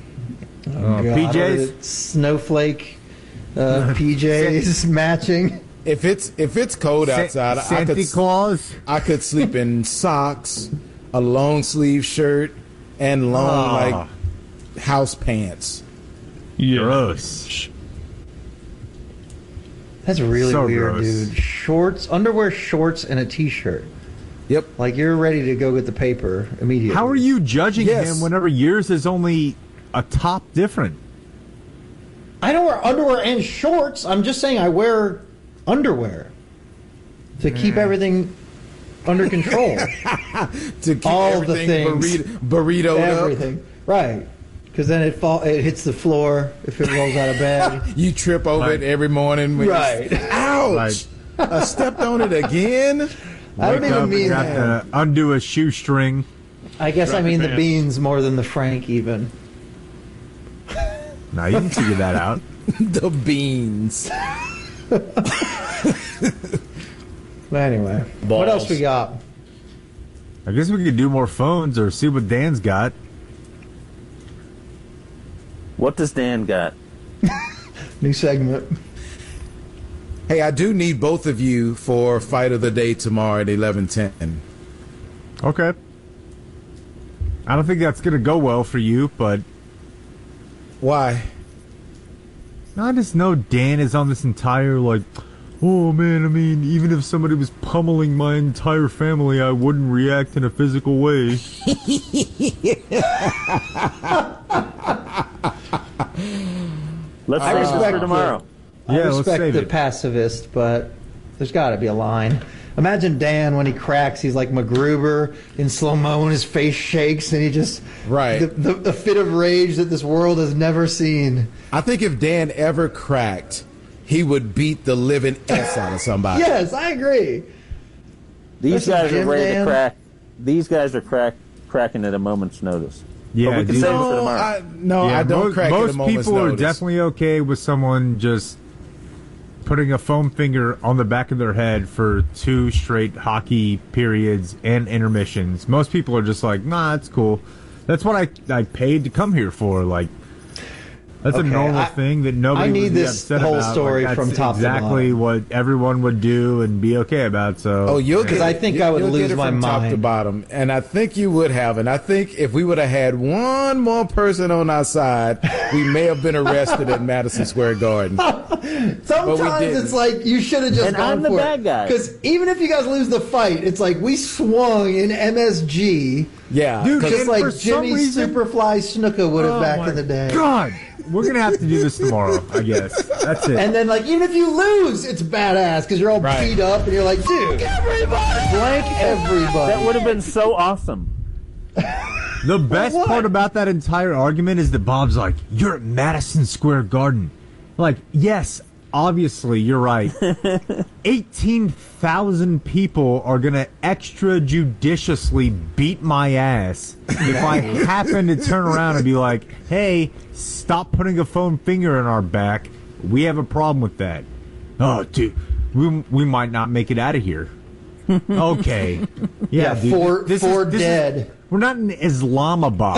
PJs? Snowflake PJs matching. If it's cold outside, Santa Claus. I could sleep in socks, a long sleeve shirt, and long house pants. Yeah. Gross. That's really So weird, gross. dude. Shorts, underwear, shorts, and a T-shirt. Yep. Like you're ready to go get the paper immediately. How are you judging him whenever yours is only a top different? I don't wear underwear and shorts. I'm just saying I wear underwear to keep everything under control. To keep all the everything things, burritoed everything, up. right? Because then it hits the floor if it rolls out of bed. You trip over it every morning. When Right. Ouch! I stepped on it again. I don't even mean got that. to undo a shoestring. I guess Drop I mean your the pants. beans more than the Frank even. Now you can figure that out. The beans. But anyway, what else we got? I guess we could do more phones or see what Dan's got. What does Dan got? New segment. Hey, I do need both of you for Fight of the Day tomorrow at 11:10. Okay. I don't think that's going to go well for you, but Why? I just know Dan is on this entire, like, oh man, I mean, even if somebody was pummeling my entire family, I wouldn't react in a physical way. Let's save this for tomorrow. I Yeah, let's respect save the it. pacifist, but there's got to be a line. Imagine Dan when he cracks, he's like MacGruber in slow-mo and his face shakes and he just... Right. The fit of rage that this world has never seen. I think if Dan ever cracked, he would beat the living S out of somebody. Yes, I agree. These guys are ready to crack. These guys are cracking at a moment's notice. Yeah, but we can save it for tomorrow. I don't crack at a moment's notice. Most people are definitely okay with someone just putting a foam finger on the back of their head for 2 straight hockey periods and intermissions. Most people are just like, nah, it's cool. That's what I paid to come here for. Like, that's a normal thing that nobody would be upset about. I need this whole story like, from top to bottom. Exactly what everyone would do and be okay about. So, because I think I would lose my mind. Top to bottom, and I think you would have. And I think if we would have had one more person on our side, we may have been arrested at Madison Square Garden. Sometimes it's like you should have just and gone I'm the for bad it. guy. Because even if you guys lose the fight, it's like we swung in MSG. Yeah, dude, just like Jimmy Superfly Snuka would have back in the day. God. We're going to have to do this tomorrow, I guess. That's it. And then, like, even if you lose, it's badass because you're all beat up and you're like, dude, blank everybody. That would have been so awesome. The best part about that entire argument is that Bob's like, you're at Madison Square Garden. Like, yes, obviously, you're right. 18,000 people are going to extrajudiciously beat my ass if I happen to turn around and be like, hey, stop putting a foam finger in our back. We have a problem with that. Oh, dude, we might not make it out of here. Okay. Yeah, dude. Four dead. We're not in Islamabad.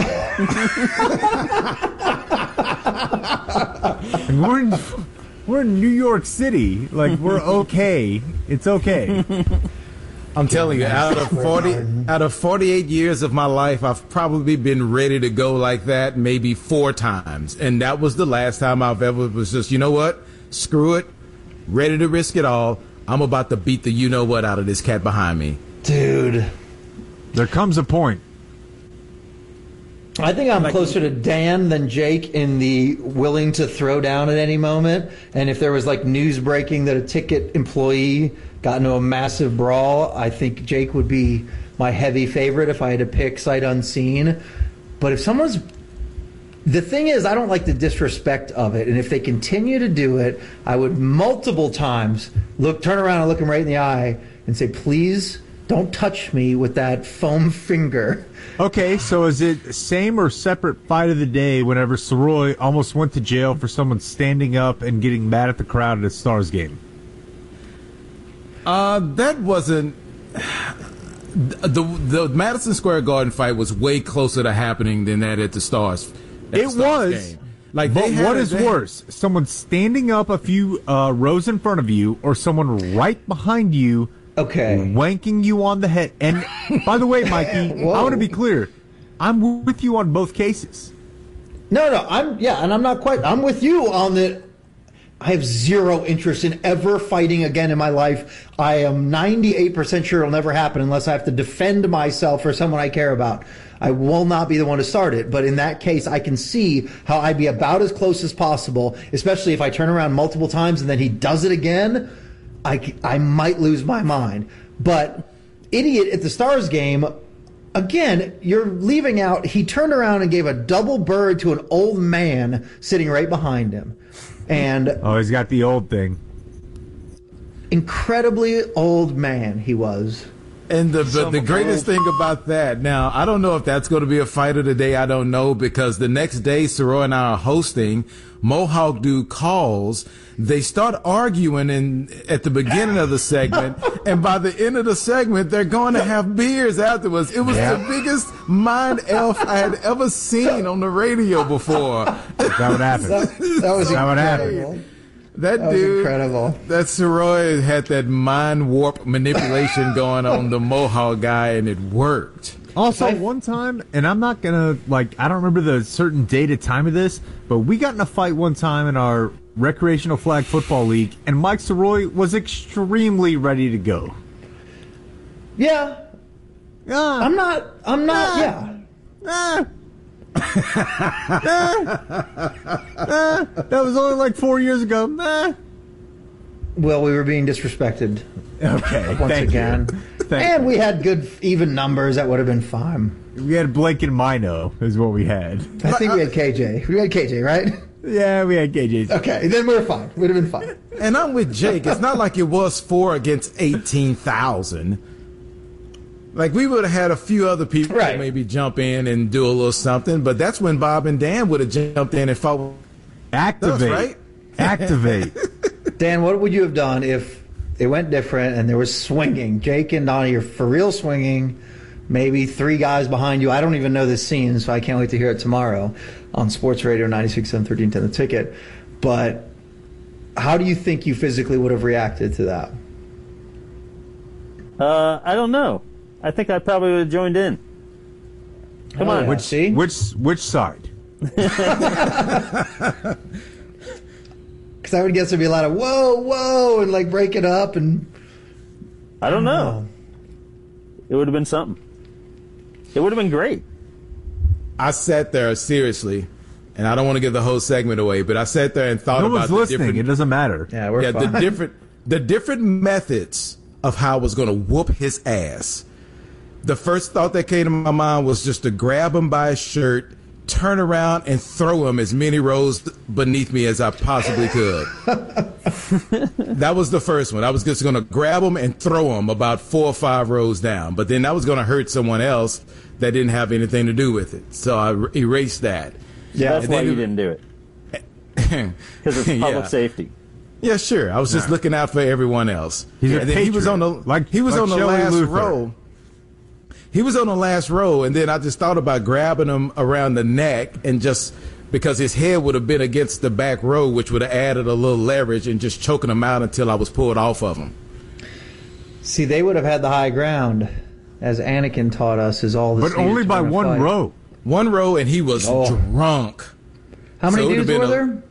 And we're in New York City. Like, we're okay. It's okay. I'm telling you, out of 48 years of my life, I've probably been ready to go like that maybe 4 times. And that was the last time I've ever was just, you know what? Screw it. Ready to risk it all. I'm about to beat the you-know-what out of this cat behind me. Dude. There comes a point. I think I'm closer to Dan than Jake in the willing to throw down at any moment. And if there was like news breaking that a ticket employee got into a massive brawl, I think Jake would be my heavy favorite if I had to pick sight unseen. But if someone's... The thing is, I don't like the disrespect of it. And if they continue to do it, I would multiple times turn around and look them right in the eye and say, please don't touch me with that foam finger. Okay, so is it same or separate fight of the day whenever Soroy almost went to jail for someone standing up and getting mad at the crowd at a Stars game? That wasn't... The Madison Square Garden fight was way closer to happening than that at the Stars. It was. Game. Like, but what is worse? Someone standing up a few rows in front of you or someone right behind you wanking you on the head? And by the way, Mikey, I want to be clear. I'm with you on both cases. No, I'm with you on the... I have zero interest in ever fighting again in my life. I am 98% sure it'll never happen unless I have to defend myself or someone I care about. I will not be the one to start it. But in that case, I can see how I'd be about as close as possible, especially if I turn around multiple times and then he does it again. I might lose my mind. But idiot at the Stars game, again, you're leaving out, he turned around and gave a double bird to an old man sitting right behind him. And he's got the old thing. Incredibly old man he was. And the greatest thing about that, now, I don't know if that's going to be a fight of the day. I don't know, because the next day, Soroy and I are hosting. Mohawk Dude calls. They start arguing at the beginning of the segment. And by the end of the segment, they're going to have beers afterwards. It was the biggest mind elf I had ever seen on the radio before. That would happen. That was incredible. That dude, incredible. That Soroy had that mind warp manipulation going on the Mohawk guy, and it worked. Also, one time, and I'm not going to, I don't remember the certain date or time of this, but we got in a fight one time in our recreational flag football league, and Mike Soroy was extremely ready to go. Yeah. I'm not, that was only 4 years ago. Well, we were being disrespected. Okay. Once again. And we had good, even numbers. That would have been fine. We had Blake and Mino, is what we had. I think we had KJ. We had KJ, right? Yeah, we had KJ. Okay, then we were fine. We'd have been fine. And I'm with Jake. It's not like it was 4 against 18,000. Like, we would have had a few other people Right. maybe jump in and do a little something, but that's when Bob and Dan would have jumped in and fought. Activate. Right? Activate. Dan, what would you have done if it went different and there was swinging? Jake and Donnie are for real swinging. Maybe 3 guys behind you. I don't even know this scene, so I can't wait to hear it tomorrow on Sports Radio 96.7 1310 The Ticket. But how do you think you physically would have reacted to that? I don't know. I think I probably would have joined in. Come on. Which side? Because I would guess there'd be a lot of whoa, whoa, and like break it up. And I don't know. It would have been something. It would have been great. I sat there seriously, and I don't want to give the whole segment away, but I sat there and thought No about one's the listening. different. It doesn't matter. yeah, we're fine. the different methods of how I was going to whoop his ass. The first thought that came to my mind was just to grab him by his shirt, turn around, and throw him as many rows beneath me as I possibly could. That was the first one. I was just going to grab him and throw him about 4 or 5 rows down. But then that was going to hurt someone else that didn't have anything to do with it. So I erased that. Yeah, That's why you didn't do it. Because it's public Yeah. safety. Yeah, sure. I was just looking out for everyone else. He's a and then he was on the patriot. he was Like on the Shelley last Luther. row. He was on the last row, and then I just thought about grabbing him around the neck and just because his head would have been against the back row, which would have added a little leverage, and just choking him out until I was pulled off of him. See, they would have had the high ground, as Anakin taught us, is all the But only by one row. One row, and he was drunk. How many So it would dudes have were been there?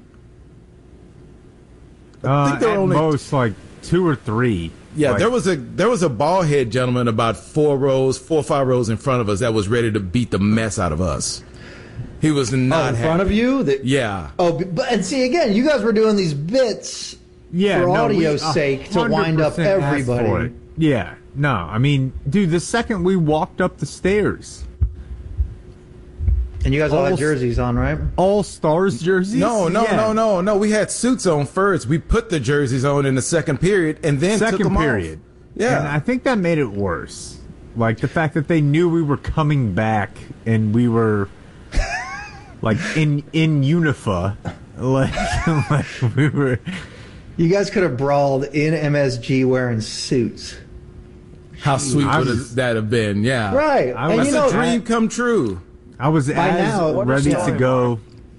I think there were At only most, like 2 or 3. Yeah, Like, there was a bald head gentleman about 4 or 5 rows in front of us that was ready to beat the mess out of us. He was not in front of you? Yeah. Oh, but and see again, you guys were doing these bits for audio's sake to wind up 100% asked for everybody. it. Yeah, no, I mean, dude, the second we walked up the stairs, And you guys all had All- jerseys on, right? all Stars jerseys. No. Yeah. We had suits on first. We put the jerseys on in the second period, and then took Second them period. off. Yeah. And I think that made it worse. Like the fact that they knew we were coming back and we were like in Unifa, like we were. You guys could have brawled in MSG wearing suits. How sweet I would was- that have been? Yeah. Right. I And was you That's know, a dream come true. I was By as now, what ready is to going go.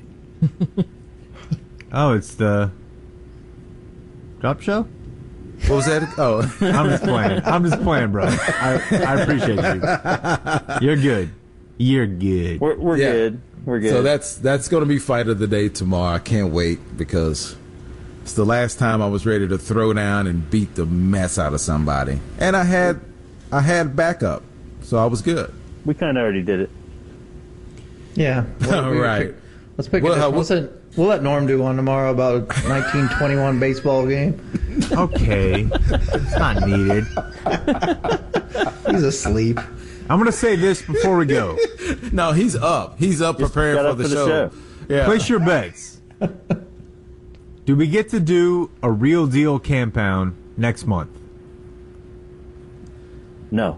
Oh, it's the drop show. What was that? Oh. I'm just playing, bro. I appreciate you. You're good. You're good. We're Yeah. good. We're good. So that's going to be fight of the day tomorrow. I can't wait because it's the last time I was ready to throw down and beat the mess out of somebody. And I had backup, so I was good. we kind of already did it. yeah. All right. Let's pick Well, we'll let Norm do one tomorrow about a 1921 baseball game. Okay, it's not needed. He's asleep. I'm gonna say this before we go. No, he's up. He's up preparing got for up the for the show. show. Yeah. Place your bets. Do we get to do a real deal compound next month? No.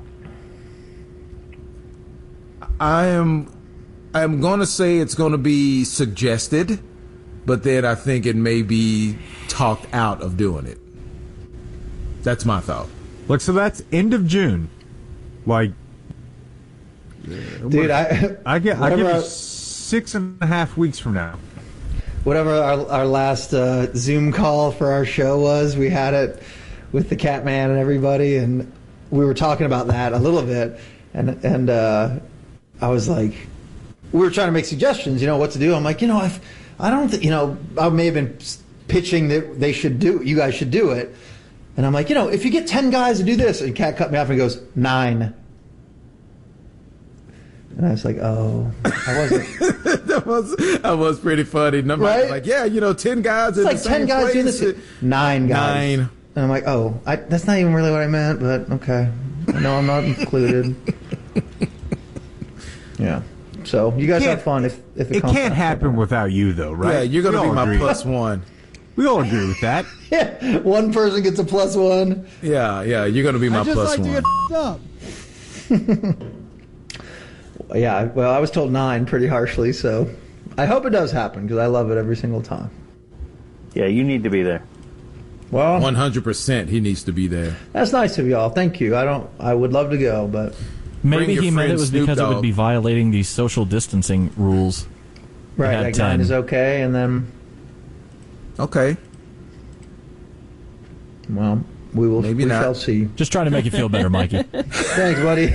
I am going to say it's going to be suggested, but then I think it may be talked out of doing it. That's my thought. Look, so that's end of June. Like, Dude, I give whatever you our- 6.5 weeks from now. whatever our last Zoom call for our show was, we had it with the Catman and everybody, and we were talking about that a little bit, and I was like, we were trying to make suggestions, what to do. I'm like, I don't think, I may have been pitching that you guys should do it, and I'm like, if you get 10 guys to do this, and Cat cut me off and goes 9. And I was like, oh, I wasn't. that was pretty funny. Number Right? like, 10 guys It's in like the 10 same guys doing place. this. 9 guys. 9. And I'm like, oh, that's not even really what I meant, but okay. No, I'm not included. Yeah. So you guys have fun if it It comes can't out. happen without you, though, right? Yeah, you're going to We be all my agree. plus one. We all agree with that. Yeah, one person gets a +1. Yeah, you're going to be my plus one. up. Yeah, well, I was told 9 pretty harshly, so I hope it does happen because I love it every single time. Yeah, you need to be there. Well, 100% he needs to be there. That's nice of y'all. Thank you. I would love to go, but maybe he meant it was because it would be violating these social distancing rules. Right, like 9 is okay, and then okay. Well, we shall see. Just trying to make you feel better, Mikey. Thanks, buddy.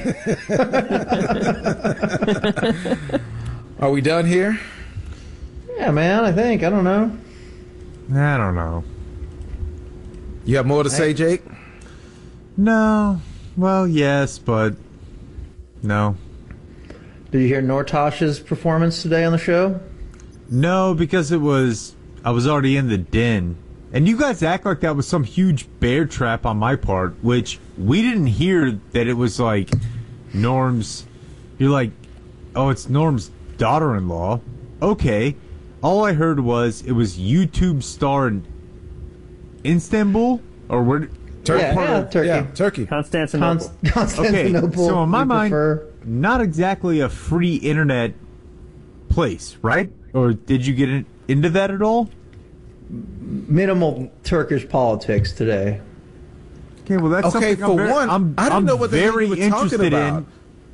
Are we done here? Yeah, man, I think. I don't know. I don't know. You have more to say, Jake? No. Well, yes, but no. Did you hear Nortosh's performance today on the show? No, because I was already in the den. And you guys act like that was some huge bear trap on my part, which we didn't hear that it was like Norm's. You're like, oh, it's Norm's daughter-in-law. Okay. All I heard was it was YouTube star in Istanbul? Or where? Turkey. Yeah, Turkey. Constantinople. Constantinople. Okay, so in my mind, not exactly a free internet place, right? Or did you get into that at all? Minimal Turkish politics today. Okay, well that's okay. Something For one, I don't know what the hell you were talking about.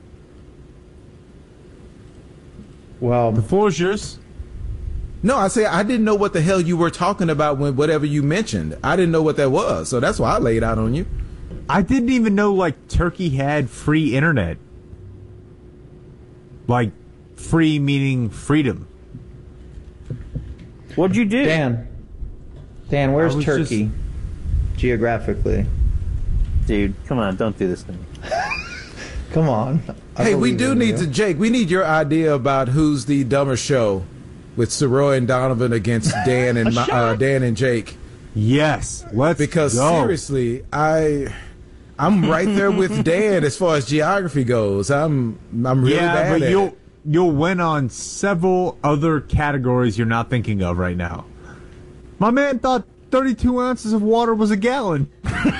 Well, the floor is yours. No, I say I didn't know what the hell you were talking about when whatever you mentioned. I didn't know what that was, so that's why I laid out on you. I didn't even know like Turkey had free internet. Like free meaning freedom. What'd you do? Dan, where's Turkey geographically? Dude, come on, don't do this to me. Come on. Hey, we do need to, Jake, we need your idea about who's the dumber show with Soroy and Donovan against Dan and Dan and Jake. Yes, let's because go. Seriously, I'm right there with Dan as far as geography goes. I'm really bad at it. You'll win on several other categories you're not thinking of right now. My man thought 32 ounces of water was a gallon.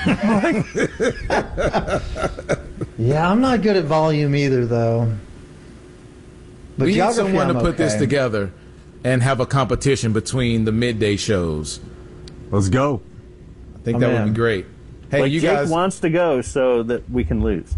Yeah, I'm not good at volume either, though. But we need someone to put this together and have a competition between the midday shows. Let's go. I think that would be great. Hey, like you Jake guys wants to go so that we can lose.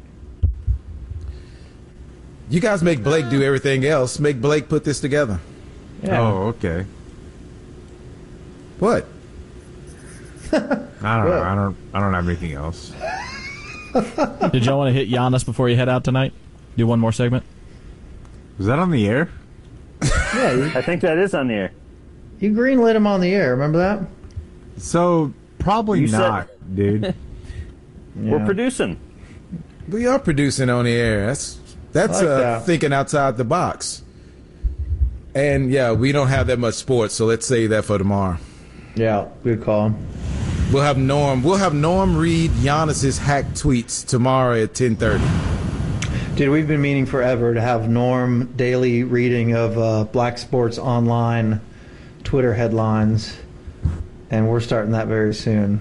You guys make Blake do everything else. Make Blake put this together. Yeah. Oh, okay. What? I don't know. I don't have anything else. Did y'all want to hit Giannis before you head out tonight? Do one more segment? Was that on the air? Yeah, I think that is on the air. You greenlit him on the air. Remember that? So probably not, dude. Yeah. We're producing. We are producing on the air. That's like that. Thinking outside the box. And yeah, we don't have that much sports, so let's save that for tomorrow. Yeah, good call. We'll have Norm read Giannis's hack tweets tomorrow at 10:30. Dude, we've been meaning forever to have Norm daily reading of Black Sports Online Twitter headlines, and we're starting that very soon.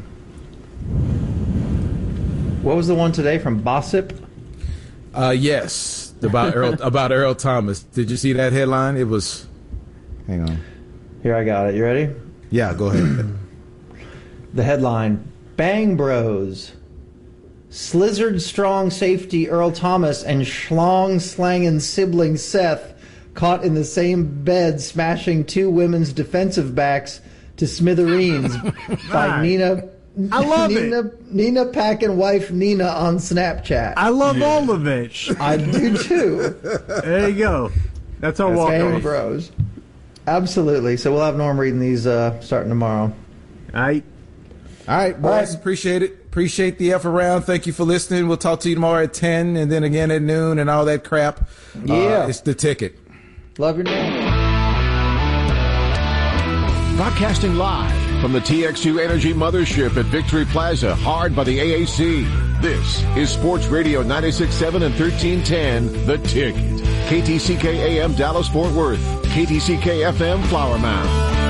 What was the one today from Bossip? Yes, about Earl Thomas. Did you see that headline? It was. Hang on. Here, I got it. You ready? Yeah, go ahead. The headline: Bang Bros. Slizzard strong safety Earl Thomas and schlong slanging sibling Seth caught in the same bed smashing two women's defensive backs to smithereens by Nina. I love it. Nina Pack and wife Nina on Snapchat. I love all of it. I do too. There you go. That's our walk Bang Bros. Absolutely. So we'll have Norm reading these starting tomorrow. All right, boys. Appreciate it. Appreciate the F around. Thank you for listening. We'll talk to you tomorrow at 10 and then again at noon and all that crap. Yeah. It's The Ticket. Love your name. Broadcasting live from the TX2 Energy Mothership at Victory Plaza, hard by the AAC. This is Sports Radio 96.7 and 1310, The Ticket. KTCK AM Dallas Fort Worth, KTCK FM Flower Mound.